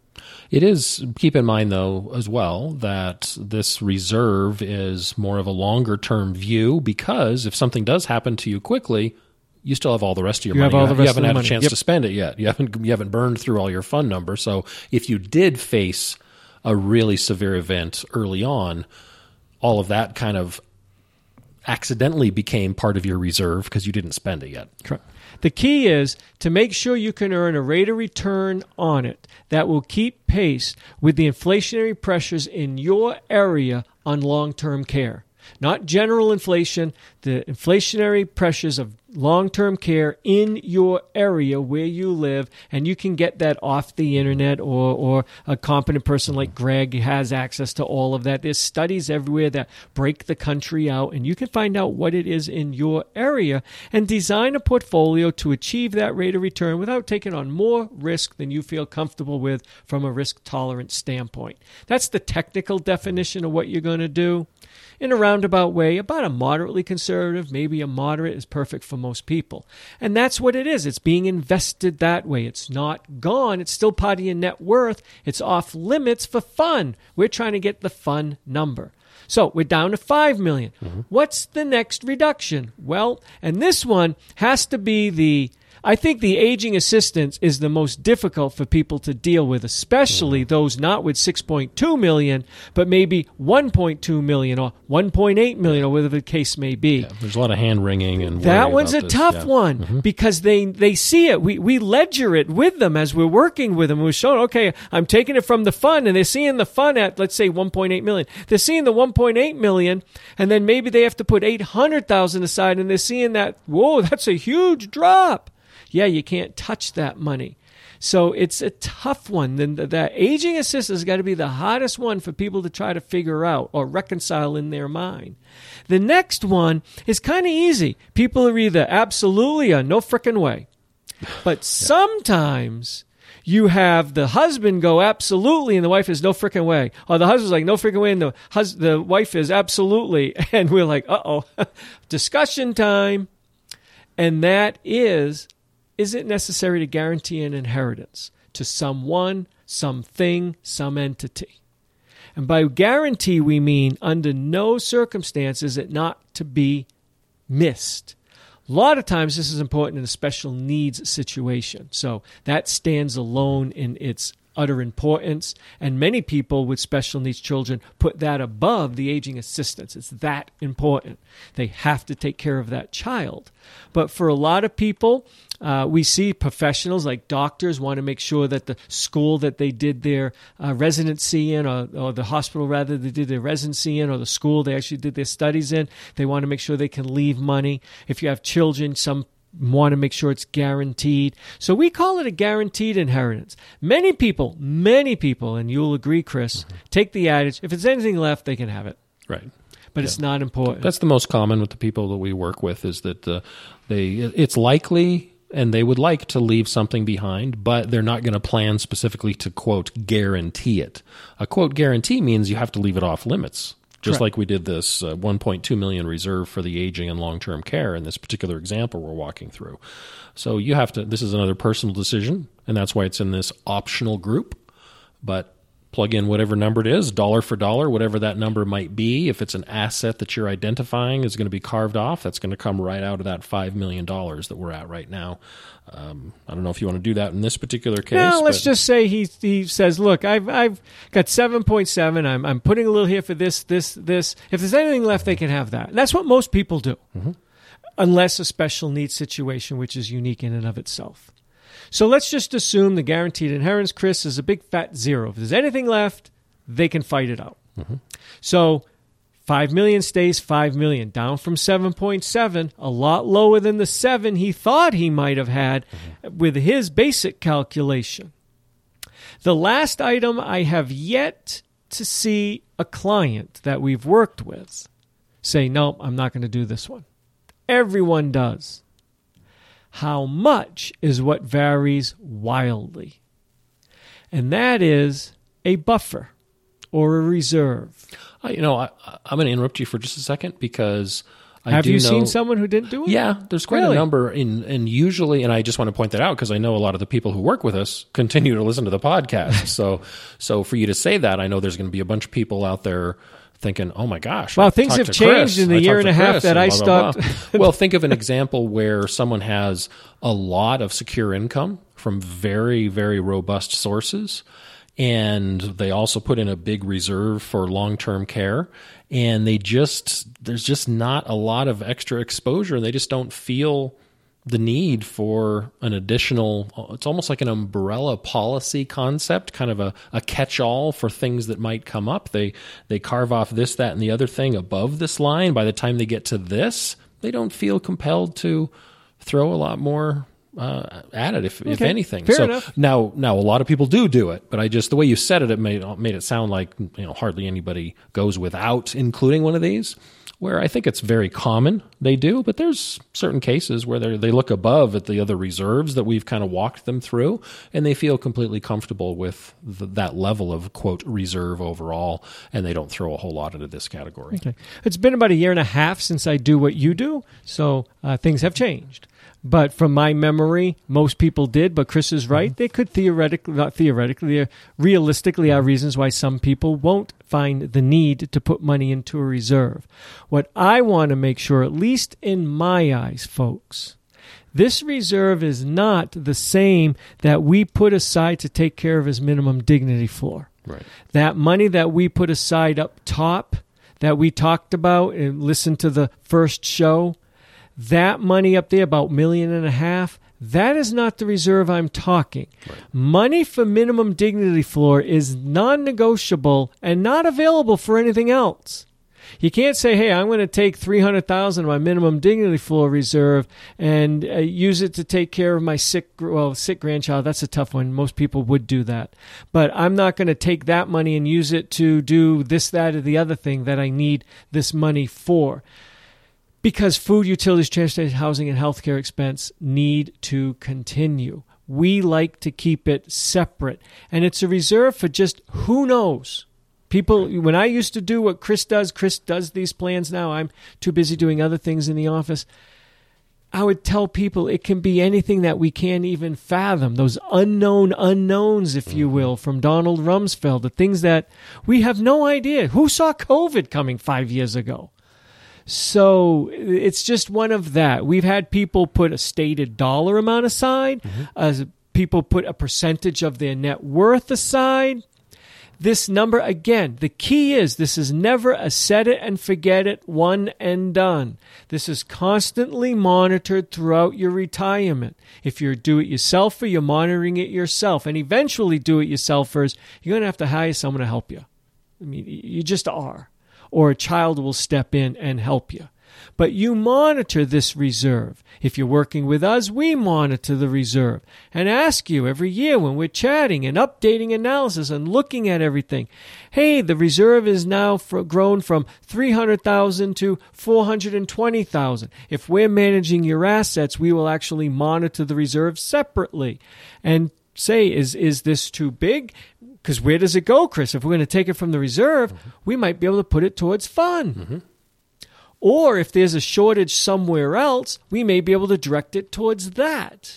It is, keep in mind, though, as well, that this reserve is more of a longer-term view because if something does happen to you quickly, you still have all the rest of your you money. Have all the you rest haven't of had the a money. chance Yep. to spend it yet. You haven't, you haven't burned through all your fund number. So if you did face a really severe event early on, all of that kind of accidentally became part of your reserve because you didn't spend it yet. Correct. The key is to make sure you can earn a rate of return on it that will keep pace with the inflationary pressures in your area on long-term care. Not general inflation, the inflationary pressures of long-term care in your area where you live, and you can get that off the internet, or, or a competent person like Greg has access to all of that. There's studies everywhere that break the country out, and you can find out what it is in your area and design a portfolio to achieve that rate of return without taking on more risk than you feel comfortable with from a risk standpoint. That's the technical definition of what you're going to do. In a roundabout way, about a moderately conservative, maybe a moderate is perfect for most people. And that's what it is. It's being invested that way. It's not gone. It's still part of your net worth. It's off limits for fun. We're trying to get the fun number. So we're down to five million dollars. Mm-hmm. What's the next reduction? Well, and this one has to be the I think the aging assistance is the most difficult for people to deal with, especially mm-hmm. those not with six point two million dollars, but maybe one point two million dollars or one point eight million dollars, or whatever the case may be. Yeah, there's a lot of hand-wringing. And that one's a this. tough yeah. one mm-hmm. because they, they see it. We, we ledger it with them as we're working with them. We're showing, okay, I'm taking it from the fund, and they're seeing the fund at, let's say, one point eight million dollars. They're seeing the one point eight million dollars, and then maybe they have to put eight hundred thousand dollars aside, and they're seeing that, whoa, that's a huge drop. Yeah, you can't touch that money. So it's a tough one. Then the, the aging assistance has got to be the hardest one for people to try to figure out or reconcile in their mind. The next one is kind of easy. People are either absolutely or no frickin' way. But sometimes you have the husband go absolutely and the wife is no frickin' way. Or the husband's like no frickin' way and the, hus- the wife is absolutely. And we're like, uh-oh, discussion time. And that is... Is it necessary to guarantee an inheritance to someone, something, some entity? And by guarantee, we mean under no circumstance is it not to be missed. A lot of times this is important in a special needs situation. So that stands alone in its utter importance. And many people with special needs children put that above the aging assistance. It's that important. They have to take care of that child. But for a lot of people, uh, we see professionals like doctors want to make sure that the school that they did their uh, residency in, or, or the hospital rather they did their residency in, or the school they actually did their studies in, they want to make sure they can leave money. If you have children, some want to make sure it's guaranteed. So we call it a guaranteed inheritance. Many people, many people, and you'll agree, Chris, mm-hmm. take the adage, if there's anything left, they can have it. Right. But yeah. it's not important. That's the most common with the people that we work with, is that uh, they it's likely and they would like to leave something behind, but they're not going to plan specifically to, quote, guarantee it. A, quote, guarantee means you have to leave it off limits. Just Correct. Like we did this uh, one point two million dollars reserve for the aging and long-term care in this particular example we're walking through. So you have to, this is another personal decision, and that's why it's in this optional group. But plug in whatever number it is, dollar for dollar, whatever that number might be. If it's an asset that you're identifying is going to be carved off, that's going to come right out of that five million dollars that we're at right now. Um, I don't know if you want to do that in this particular case. No, let's but just say he he says, look, I've I've got seven point seven. I'm I'm putting a little here for this, this, this. If there's anything left, they can have that. And that's what most people do, mm-hmm. unless a special needs situation, which is unique in and of itself. So let's just assume the guaranteed inheritance, Chris, is a big fat zero. If there's anything left, they can fight it out. Mm-hmm. So five million dollars stays five million dollars, down from seven point seven, a lot lower than the seven he thought he might have had mm-hmm. with his basic calculation. The last item, I have yet to see a client that we've worked with say, no, I'm not going to do this one. Everyone does. How much is what varies wildly. And that is a buffer or a reserve. Uh, you know, I, I'm going to interrupt you for just a second because I Have do you know, seen someone who didn't do it? Yeah, there's quite really? a number. In, and usually, and I just want to point that out because I know a lot of the people who work with us continue to listen to the podcast. so, so for you to say that, I know there's going to be a bunch of people out there thinking, oh my gosh. Well, I things have changed Chris. in the I year and a half that I blah, blah, stopped. Blah. Well, think of an example where someone has a lot of secure income from very, very robust sources, and they also put in a big reserve for long-term care, and they just, there's just not a lot of extra exposure. They just don't feel the need for an additional, it's almost like an umbrella policy concept, kind of a, a catch-all for things that might come up. They they carve off this, that, and the other thing above this line. By the time they get to this, they don't feel compelled to throw a lot more uh, at it, if, okay. if anything. Fair so enough. now, now a lot of people do do it, but I just, the way you said it, it made, made it sound like, you know, hardly anybody goes without including one of these. Where I think it's very common they do, but there's certain cases where they they look above at the other reserves that we've kind of walked them through, and they feel completely comfortable with the, that level of, quote, reserve overall, and they don't throw a whole lot into this category. Okay. It's been about a year and a half since I do what you do, so uh, things have changed. But from my memory, most people did, but Chris is right. Mm-hmm. There could theoretically, not theoretically, uh, realistically are reasons why some people won't find the need to put money into a reserve. What I want to make sure, at least in my eyes, folks, this reserve is not the same that we put aside to take care of his minimum dignity floor. Right. That money that we put aside up top that we talked about and listened to the first show, that money up there, about a million and a half, that is not the reserve I'm talking. Right. Money for minimum dignity floor is non-negotiable and not available for anything else. You can't say, hey, I'm going to take three hundred thousand dollars of my minimum dignity floor reserve and uh, use it to take care of my sick, well, sick grandchild. That's a tough one. Most people would do that. But I'm not going to take that money and use it to do this, that, or the other thing that I need this money for. Because food, utilities, transportation, housing, and healthcare expense need to continue. We like to keep it separate. And it's a reserve for just who knows. People, when I used to do what Chris does, Chris does these plans now. I'm too busy doing other things in the office. I would tell people it can be anything that we can't even fathom. Those unknown unknowns, if you will, from Donald Rumsfeld. The things that we have no idea. Who saw COVID coming five years ago? So it's just one of that. We've had people put a stated dollar amount aside, mm-hmm. a people put a percentage of their net worth aside. This number, again, the key is this is never a set it and forget it, one and done. This is constantly monitored throughout your retirement. If you're a do-it-yourselfer, you're monitoring it yourself. And eventually do-it-yourselfers, you're going to have to hire someone to help you. I mean, you just are. Or a child will step in and help you. But you monitor this reserve. If you're working with us, we monitor the reserve and ask you every year when we're chatting and updating analysis and looking at everything. Hey, the reserve is now for, grown from three hundred thousand dollars to four hundred twenty thousand dollars. If we're managing your assets, we will actually monitor the reserve separately and say, is, is this too big? Because where does it go, Chris? If we're going to take it from the reserve, mm-hmm. we might be able to put it towards fund. Mm-hmm. Or if there's a shortage somewhere else, we may be able to direct it towards that.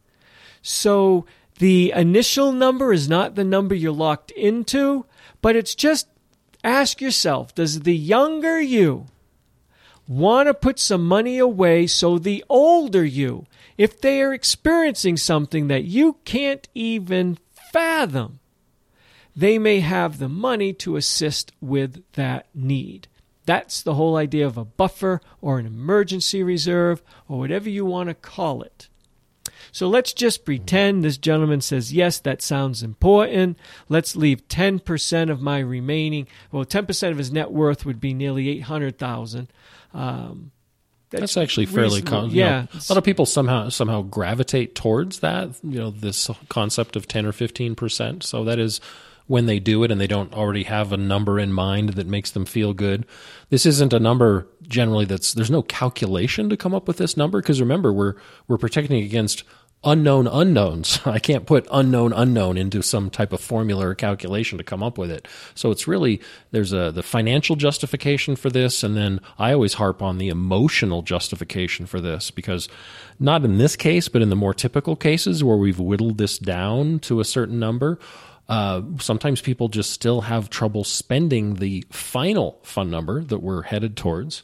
So the initial number is not the number you're locked into, but it's just ask yourself, does the younger you want to put some money away so the older you, if they are experiencing something that you can't even fathom, they may have the money to assist with that need. That's the whole idea of a buffer or an emergency reserve or whatever you want to call it. So let's just pretend this gentleman says, yes, that sounds important. Let's leave ten percent of my remaining, well, ten percent of his net worth would be nearly eight hundred thousand dollars. Um, that's, that's actually fairly common. Yeah. You know, a lot of people somehow somehow gravitate towards that, you know, this concept of ten or fifteen percent. So that is when they do it and they don't already have a number in mind that makes them feel good. This isn't a number generally that's, there's no calculation to come up with this number, because remember, we're we're protecting against unknown unknowns. I can't put unknown unknown into some type of formula or calculation to come up with it. So it's really, there's a the financial justification for this, and then I always harp on the emotional justification for this, because not in this case, but in the more typical cases where we've whittled this down to a certain number, Uh, sometimes people just still have trouble spending the final fund number that we're headed towards.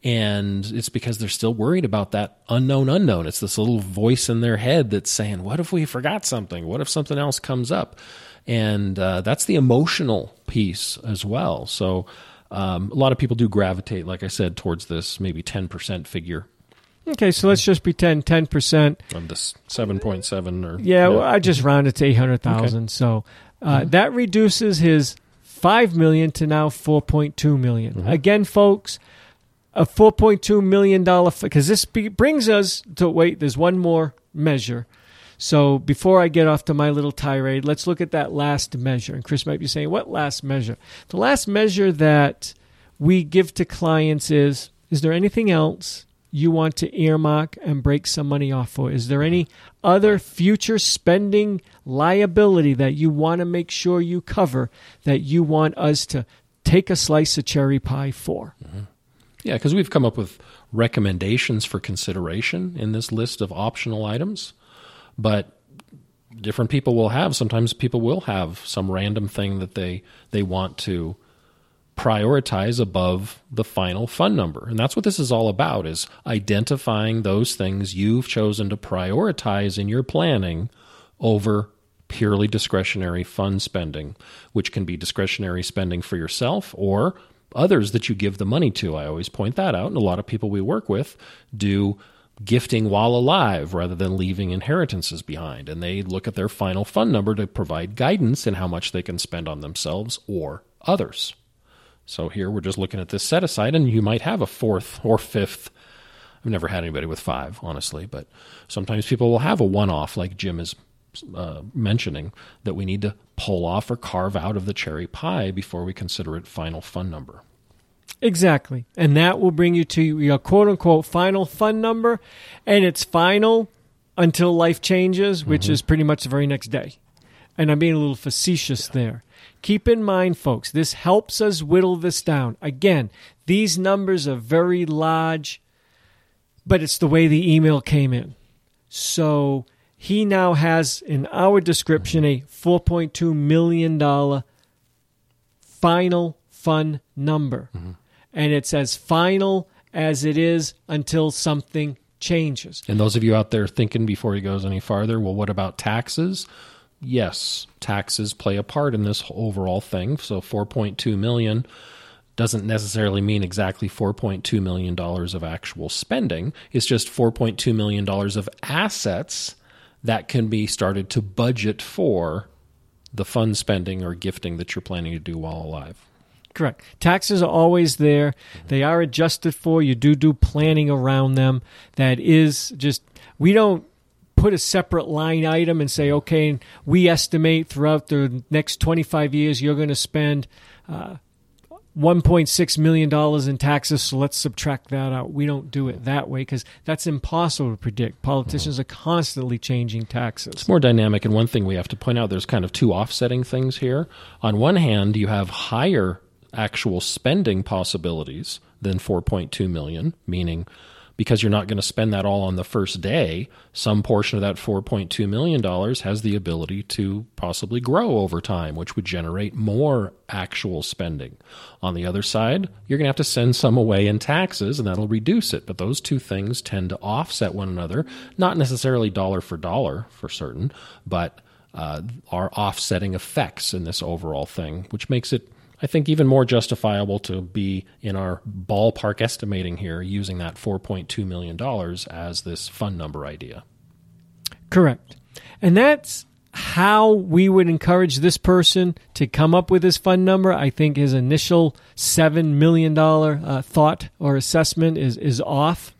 And it's because they're still worried about that unknown unknown. It's this little voice in their head that's saying, what if we forgot something? What if something else comes up? And uh, that's the emotional piece as well. So um, a lot of people do gravitate, like I said, towards this maybe ten percent figure. Okay, so let's just pretend ten percent. On this seven point seven or... Yeah, well, I just rounded to eight hundred thousand. Okay. So uh, mm-hmm. that reduces his five million dollars to now four point two million dollars. Mm-hmm. Again, folks, a four point two million dollars, because this be, brings us to, wait, there's one more measure. So before I get off to my little tirade, let's look at that last measure. And Chris might be saying, what last measure? The last measure that we give to clients is, is there anything else you want to earmark and break some money off for? Is there any other future spending liability that you want to make sure you cover, that you want us to take a slice of cherry pie for? Mm-hmm. Yeah, because we've come up with recommendations for consideration in this list of optional items, but different people will have, sometimes people will have some random thing that they, they want to prioritize above the final fund number. And that's what this is all about, is identifying those things you've chosen to prioritize in your planning over purely discretionary fund spending, which can be discretionary spending for yourself or others that you give the money to. I always point that out, and a lot of people we work with do gifting while alive rather than leaving inheritances behind. And they look at their final fund number to provide guidance in how much they can spend on themselves or others. So here we're just looking at this set aside, and you might have a fourth or fifth. I've never had anybody with five, honestly, but sometimes people will have a one-off, like Jim is uh, mentioning, that we need to pull off or carve out of the cherry pie before we consider it final fund number. Exactly. And that will bring you to your quote-unquote final fund number, and it's final until life changes, which mm-hmm. is pretty much the very next day. And I'm being a little facetious yeah. there. Keep in mind, folks, this helps us whittle this down. Again, these numbers are very large, but it's the way the email came in. So he now has, in our description, a four point two million dollars final fund number. Mm-hmm. And it's as final as it is until something changes. And those of you out there thinking before he goes any farther, well, what about taxes? Yes, taxes play a part in this overall thing. So four point two million dollars doesn't necessarily mean exactly four point two million dollars of actual spending. It's just four point two million dollars of assets that can be started to budget for the fund spending or gifting that you're planning to do while alive. Correct. Taxes are always there. They are adjusted for. You do do planning around them. That is just, we don't put a separate line item and say, okay, we estimate throughout the next twenty-five years you're going to spend uh, one point six million dollars in taxes, so let's subtract that out. We don't do it that way because that's impossible to predict. Politicians are constantly changing taxes. It's more dynamic, and one thing we have to point out, there's kind of two offsetting things here. On one hand, you have higher actual spending possibilities than four point two million dollars, meaning because you're not going to spend that all on the first day, some portion of that four point two million dollars has the ability to possibly grow over time, which would generate more actual spending. On the other side, you're going to have to send some away in taxes, and that'll reduce it. But those two things tend to offset one another, not necessarily dollar for dollar for certain, but uh, are offsetting effects in this overall thing, which makes it, I think, even more justifiable to be in our ballpark estimating here using that four point two million dollars as this fund number idea. Correct. And that's how we would encourage this person to come up with his fund number. I think his initial seven million dollars uh, thought or assessment is, is off.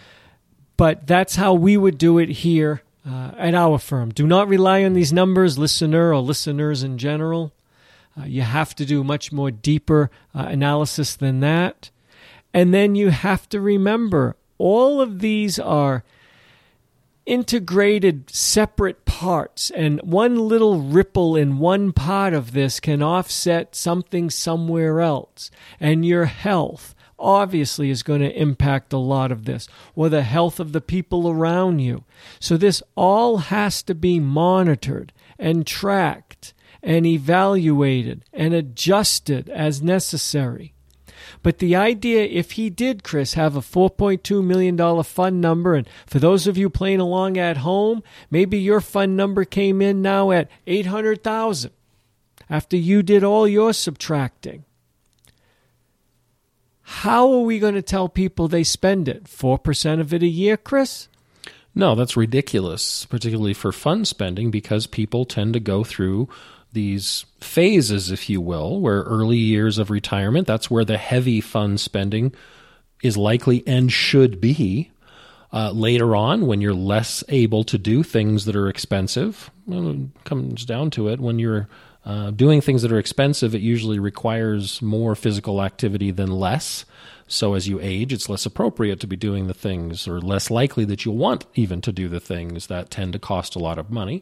But that's how we would do it here uh, at our firm. Do not rely on these numbers, listener or listeners in general. Uh, you have to do much more deeper uh, analysis than that. And then you have to remember, all of these are integrated separate parts, and one little ripple in one part of this can offset something somewhere else. And your health obviously is going to impact a lot of this, or the health of the people around you. So this all has to be monitored and tracked and evaluated and adjusted as necessary. But the idea, if he did, Chris, have a four point two million dollars fund number, and for those of you playing along at home, maybe your fund number came in now at eight hundred thousand dollars after you did all your subtracting. How are we going to tell people they spend it? four percent of it a year, Chris? No, that's ridiculous, particularly for fund spending, because people tend to go through these phases, if you will, where early years of retirement, that's where the heavy fund spending is likely and should be. Uh, later on, when you're less able to do things that are expensive, well, it comes down to it, when you're uh, doing things that are expensive, it usually requires more physical activity than less. So as you age, it's less appropriate to be doing the things, or less likely that you'll want even to do the things that tend to cost a lot of money.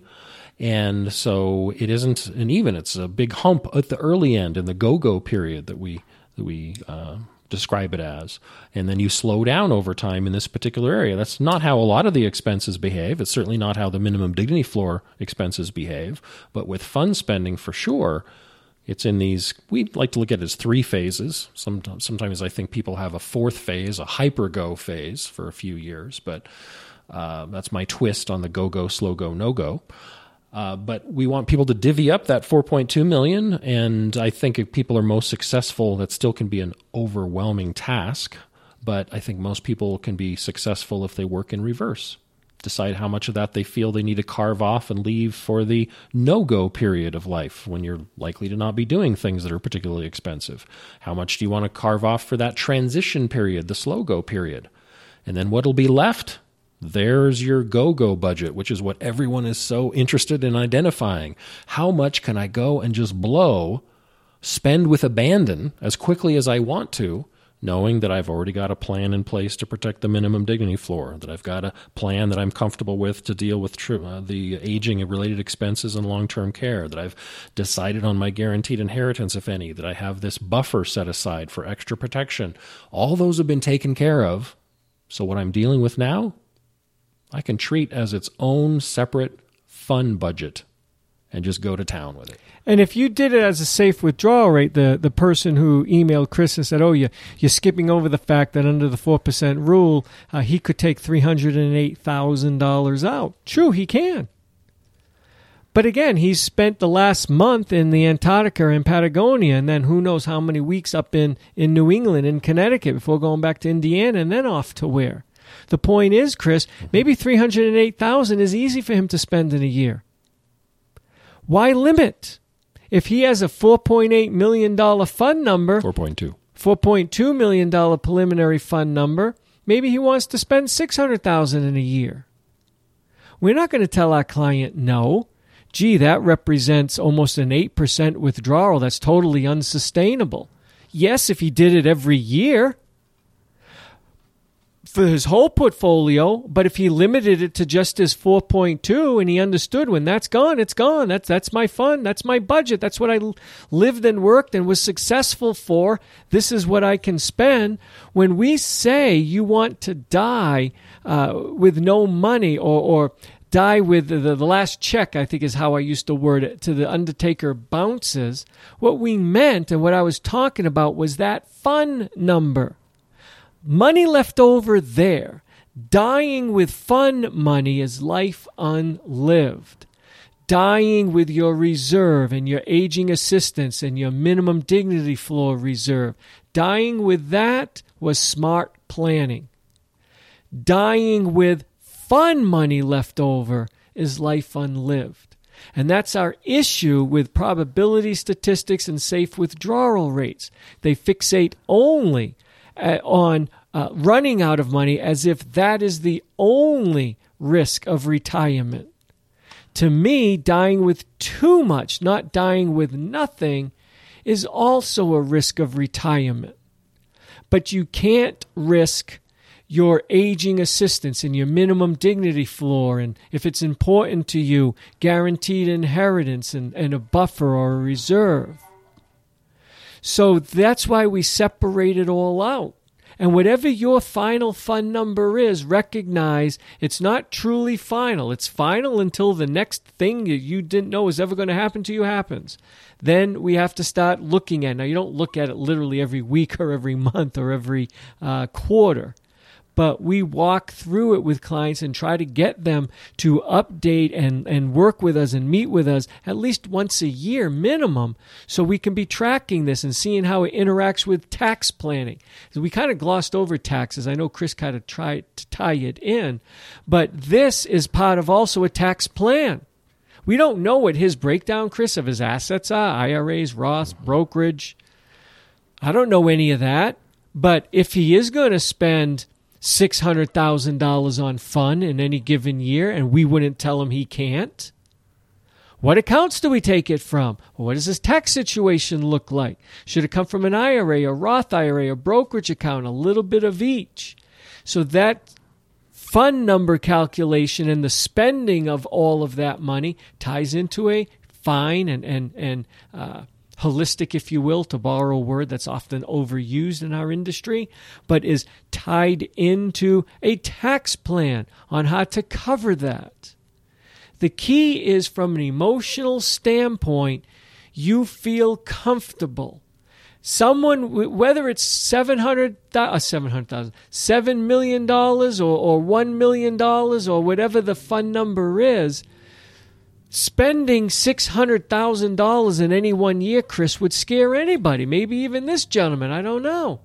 And so it isn't an even, it's a big hump at the early end in the go-go period that we that we uh, describe it as. And then you slow down over time in this particular area. That's not how a lot of the expenses behave. It's certainly not how the minimum dignity floor expenses behave. But with fund spending, for sure, it's in these, we like to look at it as three phases. Sometimes, sometimes I think people have a fourth phase, a hyper-go phase for a few years. But uh, that's my twist on the go-go, slow-go, no-go. Uh, but we want people to divvy up that four point two million dollars, and I think if people are most successful, that still can be an overwhelming task, but I think most people can be successful if they work in reverse. Decide how much of that they feel they need to carve off and leave for the no-go period of life, when you're likely to not be doing things that are particularly expensive. How much do you want to carve off for that transition period, the slow-go period? And then what'll be left? There's your go-go budget, which is what everyone is so interested in identifying. How much can I go and just blow, spend with abandon as quickly as I want to, knowing that I've already got a plan in place to protect the minimum dignity floor, that I've got a plan that I'm comfortable with to deal with tr- uh, the aging and related expenses and long-term care, that I've decided on my guaranteed inheritance, if any, that I have this buffer set aside for extra protection. All those have been taken care of. So what I'm dealing with now, I can treat as its own separate fund budget. and just go to town with it. And if you did it as a safe withdrawal rate, the, the person who emailed Chris and said, oh, you, you're skipping over the fact that under the four percent rule, uh, he could take three hundred eight thousand dollars out. True, he can. But again, he's spent the last month in the Antarctica and Patagonia, and then who knows how many weeks up in, in New England and Connecticut before going back to Indiana and then off to where? The point is, Chris, maybe three hundred eight thousand dollars is easy for him to spend in a year. Why limit? If he has a four point eight million dollars fund number, four point two four point two million dollars preliminary fund number, maybe he wants to spend six hundred thousand dollars in a year. We're not going to tell our client no. Gee, that represents almost an eight percent withdrawal. That's totally unsustainable. Yes, if he did it every year for his whole portfolio, but if he limited it to just his four point two and he understood when that's gone, it's gone. That's that's my fund. That's my budget. That's what I lived and worked and was successful for. This is what I can spend. When we say you want to die uh, with no money or, or die with the, the last check, I think is how I used to word it, to the undertaker bounces, what we meant and what I was talking about was that fund number. Money left over there. Dying with fund money is life unlived. Dying with your reserve and your aging assistance and your minimum dignity floor reserve. Dying with that was smart planning. Dying with fund money left over is life unlived. And that's our issue with probability statistics and safe withdrawal rates. They fixate only uh, on uh, running out of money as if that is the only risk of retirement. To me, dying with too much, not dying with nothing, is also a risk of retirement. But you can't risk your aging assistance and your minimum dignity floor, and if it's important to you, guaranteed inheritance and, and a buffer or a reserve. So that's why we separate it all out. And whatever your final fund number is, recognize it's not truly final. It's final until the next thing that you didn't know was ever going to happen to you happens. Then we have to start looking at it. Now, you don't look at it literally every week or every month or every uh, quarter. But we walk through it with clients and try to get them to update and, and work with us and meet with us at least once a year minimum so we can be tracking this and seeing how it interacts with tax planning. So we kind of glossed over taxes. I know Chris kind of tried to tie it in, but this is part of also a tax plan. We don't know what his breakdown, Chris, of his assets are, I R As, Roths, brokerage. I don't know any of that. But if he is going to spend six hundred thousand dollars on fun in any given year, and we wouldn't tell him he can't, what accounts do we take it from? What does his tax situation look like? Should it come from an I R A, a Roth I R A, a brokerage account, a little bit of each? So that fund number calculation and the spending of all of that money ties into a fine and, and, and uh, holistic, if you will, to borrow a word that's often overused in our industry, but is tied into a tax plan on how to cover that. The key is from an emotional standpoint, you feel comfortable. Someone, whether it's seven hundred thousand dollars, uh, seven hundred thousand dollars, seven million dollars or, or one million dollars or whatever the fund number is, spending six hundred thousand dollars in any one year, Chris, would scare anybody, maybe even this gentleman, I don't know.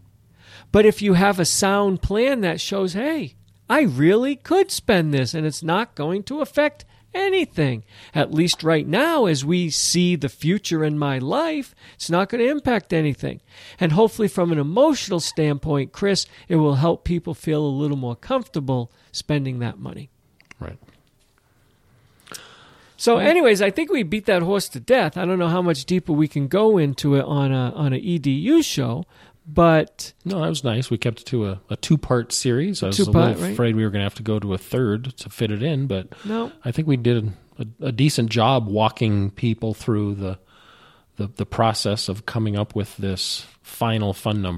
But if you have a sound plan that shows, hey, I really could spend this and it's not going to affect anything, at least right now as we see the future in my life, it's not going to impact anything. And hopefully from an emotional standpoint, Chris, it will help people feel a little more comfortable spending that money. Right. So anyways, I think we beat that horse to death. I don't know how much deeper we can go into it on a on an E D U show, but... No, that was nice. We kept it to a, a two-part series. I was two-part, a little right? afraid we were going to have to go to a third to fit it in, but no. I think we did a, a decent job walking people through the, the the process of coming up with this final fund number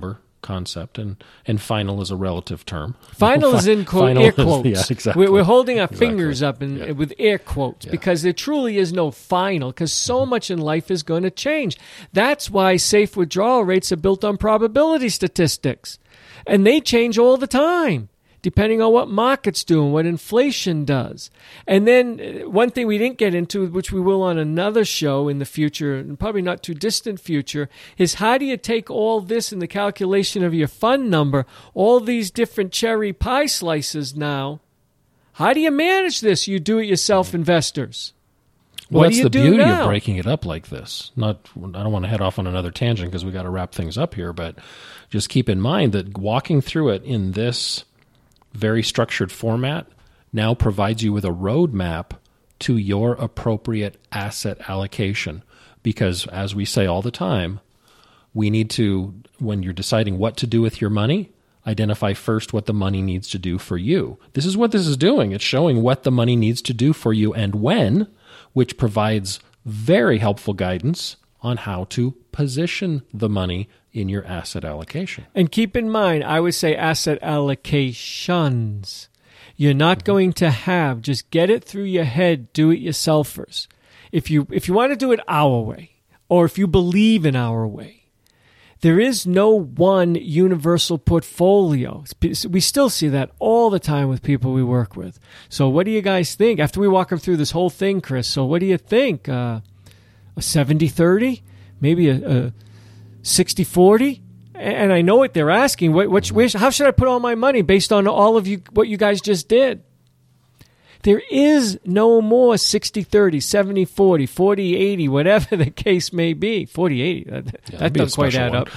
concept, and, and final is a relative term. Final is in quote, air quotes. Is, yeah, exactly. We're, we're holding our exactly. fingers up in, yeah. with air quotes yeah. because there truly is no final, because so much in life is going to change. That's why safe withdrawal rates are built on probability statistics, and they change all the time, depending on what markets do and what inflation does. And then one thing we didn't get into, which we will on another show in the future, and probably not too distant future, is how do you take all this in the calculation of your fund number, all these different cherry pie slices now? How do you manage this, you do-it-yourself investors? Well, what that's do you the do beauty now? of breaking it up like this. Not, I don't want to head off on another tangent because we got to wrap things up here, but just keep in mind that walking through it in this very structured format now provides you with a roadmap to your appropriate asset allocation. Because as we say all the time, we need to, when you're deciding what to do with your money, identify first what the money needs to do for you. This is what this is doing. It's showing what the money needs to do for you and when, which provides very helpful guidance on how to position the money in your asset allocation. And keep in mind, I would say asset allocations. You're not mm-hmm. going to have, just get it through your head, do-it-yourselfers. If you if you want to do it our way, or if you believe in our way, there is no one universal portfolio. We still see that all the time with people we work with. So what do you guys think? After we walk them through this whole thing, Chris, so what do you think? Uh, a seventy thirty? Maybe a... a sixty forty, and I know what they're asking. What, what, where, how should I put all my money based on all of you, what you guys just did? There is no more sixty thirty, seventy forty, forty eighty, whatever the case may be. forty eighty, that, yeah, that doesn't quite add up.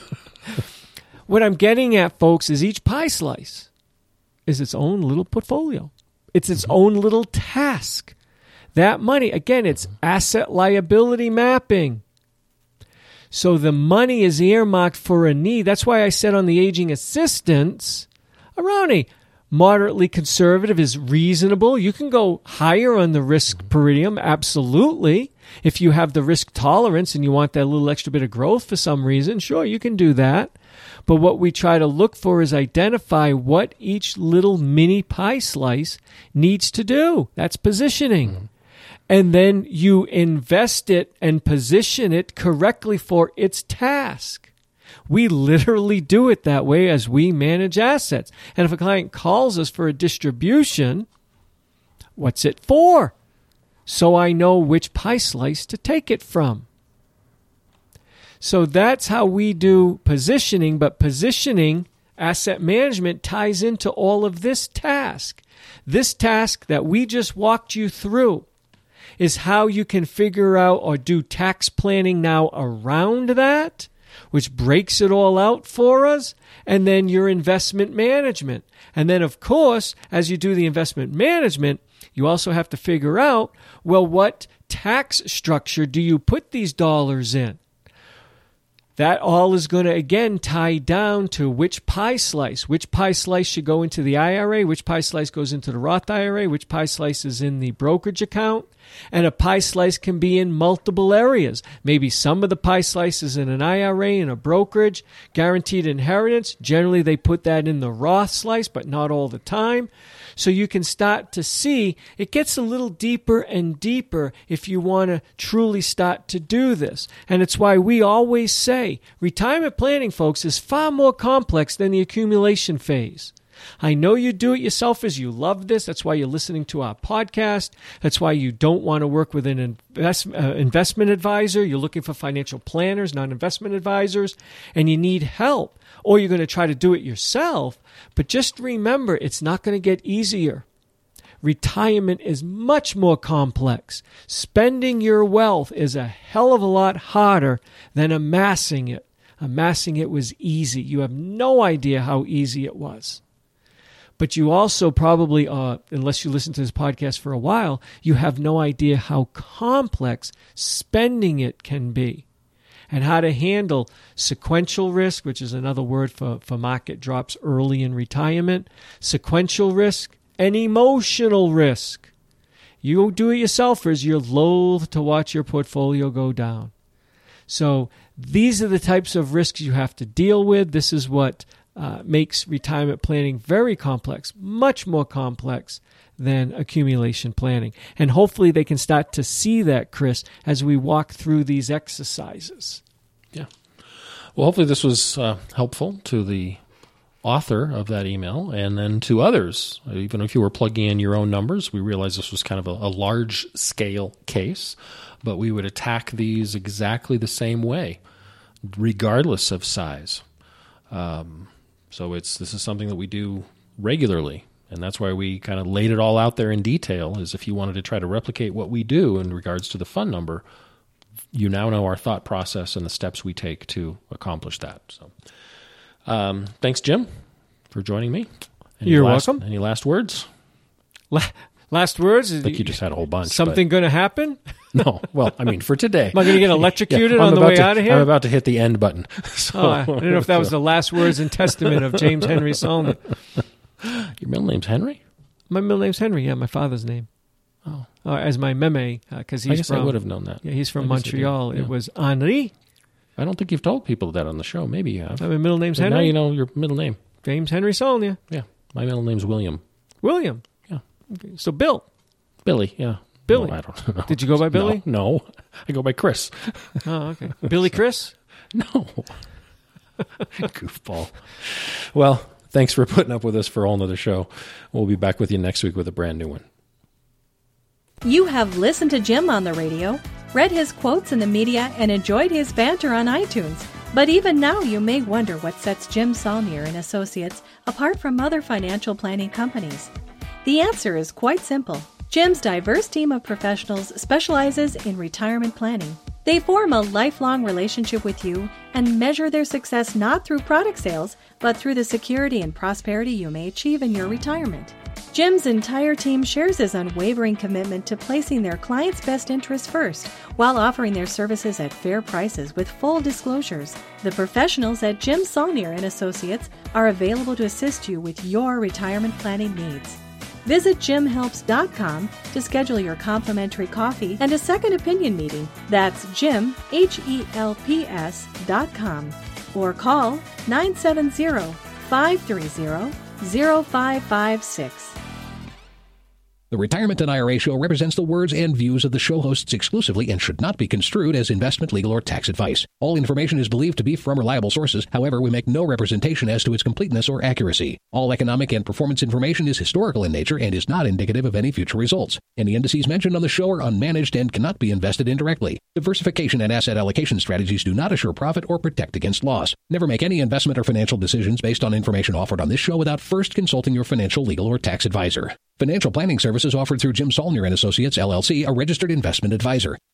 What I'm getting at, folks, is each pie slice is its own little portfolio. It's its mm-hmm. own little task. That money, again, it's asset liability mapping. So the money is earmarked for a need. That's why I said on the aging assistance, around a moderately conservative is reasonable. You can go higher on the risk peridium, absolutely. If you have the risk tolerance and you want that little extra bit of growth for some reason, sure, you can do that. But what we try to look for is identify what each little mini pie slice needs to do. That's positioning. Mm-hmm. And then you invest it and position it correctly for its task. We literally do it that way as we manage assets. And if a client calls us for a distribution, what's it for? So I know which pie slice to take it from. So that's how we do positioning, but positioning, asset management ties into all of this task. This task that we just walked you through is how you can figure out or do tax planning now around that, which breaks it all out for us, and then your investment management. And then, of course, as you do the investment management, you also have to figure out, well, what tax structure do you put these dollars in? That all is going to, again, tie down to which pie slice. Which pie slice should go into the I R A, which pie slice goes into the Roth I R A, which pie slice is in the brokerage account. And a pie slice can be in multiple areas. Maybe some of the pie slices in an I R A, in a brokerage, guaranteed inheritance. Generally, they put that in the Roth slice, but not all the time. So you can start to see it gets a little deeper and deeper if you want to truly start to do this. And it's why we always say retirement planning, folks, is far more complex than the accumulation phase. I know you do it yourself as you love this. That's why you're listening to our podcast. That's why you don't want to work with an invest, uh, investment advisor. You're looking for financial planners, not investment advisors, and you need help. Or you're going to try to do it yourself. But just remember, it's not going to get easier. Retirement is much more complex. Spending your wealth is a hell of a lot harder than amassing it. Amassing it was easy. You have no idea how easy it was. But you also probably, uh, unless you listen to this podcast for a while, you have no idea how complex spending it can be and how to handle sequential risk, which is another word for, for market drops early in retirement, sequential risk, and emotional risk. You do it yourselfers, you're loath to watch your portfolio go down. So these are the types of risks you have to deal with. This is what uh, makes retirement planning very complex, much more complex than accumulation planning. And hopefully they can start to see that, Chris, as we walk through these exercises. Yeah. Well, hopefully this was uh, helpful to the author of that email and then to others. Even if you were plugging in your own numbers, we realized this was kind of a, a large-scale case, but we would attack these exactly the same way, regardless of size. Um, so it's this is something that we do regularly, and that's why we kind of laid it all out there in detail, is if you wanted to try to replicate what we do in regards to the fund number, you now know our thought process and the steps we take to accomplish that. So, um, thanks, Jim, for joining me. Any You're last, welcome. Any last words? La- last words? I think you just had a whole bunch. Something going to happen? No. Well, I mean, for today. Am I going to get electrocuted yeah, on the way to, out of here? I'm about to hit the end button. So, oh, I didn't know if that was the last words and testament of James Henry Solner. Your middle name's Henry? My middle name's Henry, yeah, my father's name. Oh. Uh, as my meme, because uh, he's I guess from... I would have known that. Yeah, he's from I Montreal. yeah. It was Henri. I don't think you've told people that on the show. Maybe you have. My middle name's But Henry. now you know your middle name. James Henry Solner. Yeah. My middle name's William. William. Yeah. Okay. So Bill. Billy, yeah. Billy. No, I don't know. Did you go by Billy? No, no. I go by Chris. Oh, okay. Billy Chris? No. Goofball. Well, thanks for putting up with us for a whole nother show. We'll be back with you next week with a brand new one. You have listened to Jim on the radio, read his quotes in the media, and enjoyed his banter on iTunes. But even now you may wonder what sets Jim Saulnier and Associates apart from other financial planning companies. The answer is quite simple. Jim's diverse team of professionals specializes in retirement planning. They form a lifelong relationship with you and measure their success not through product sales, but through the security and prosperity you may achieve in your retirement. Jim's entire team shares his unwavering commitment to placing their clients' best interests first, while offering their services at fair prices with full disclosures. The professionals at Jim Saulnier and Associates are available to assist you with your retirement planning needs. Visit jim helps dot com to schedule your complimentary coffee and a second opinion meeting. That's Jim, H E L P S dot com. Or call nine seven zero, five three zero, zero five five six. The Retirement and I R A Show represents the words and views of the show hosts exclusively and should not be construed as investment, legal, or tax advice. All information is believed to be from reliable sources. However, we make no representation as to its completeness or accuracy. All economic and performance information is historical in nature and is not indicative of any future results. Any indices mentioned on the show are unmanaged and cannot be invested indirectly. Diversification and asset allocation strategies do not assure profit or protect against loss. Never make any investment or financial decisions based on information offered on this show without first consulting your financial, legal, or tax advisor. Financial planning services offered through Jim Saulnier and Associates, L L C, a registered investment advisor.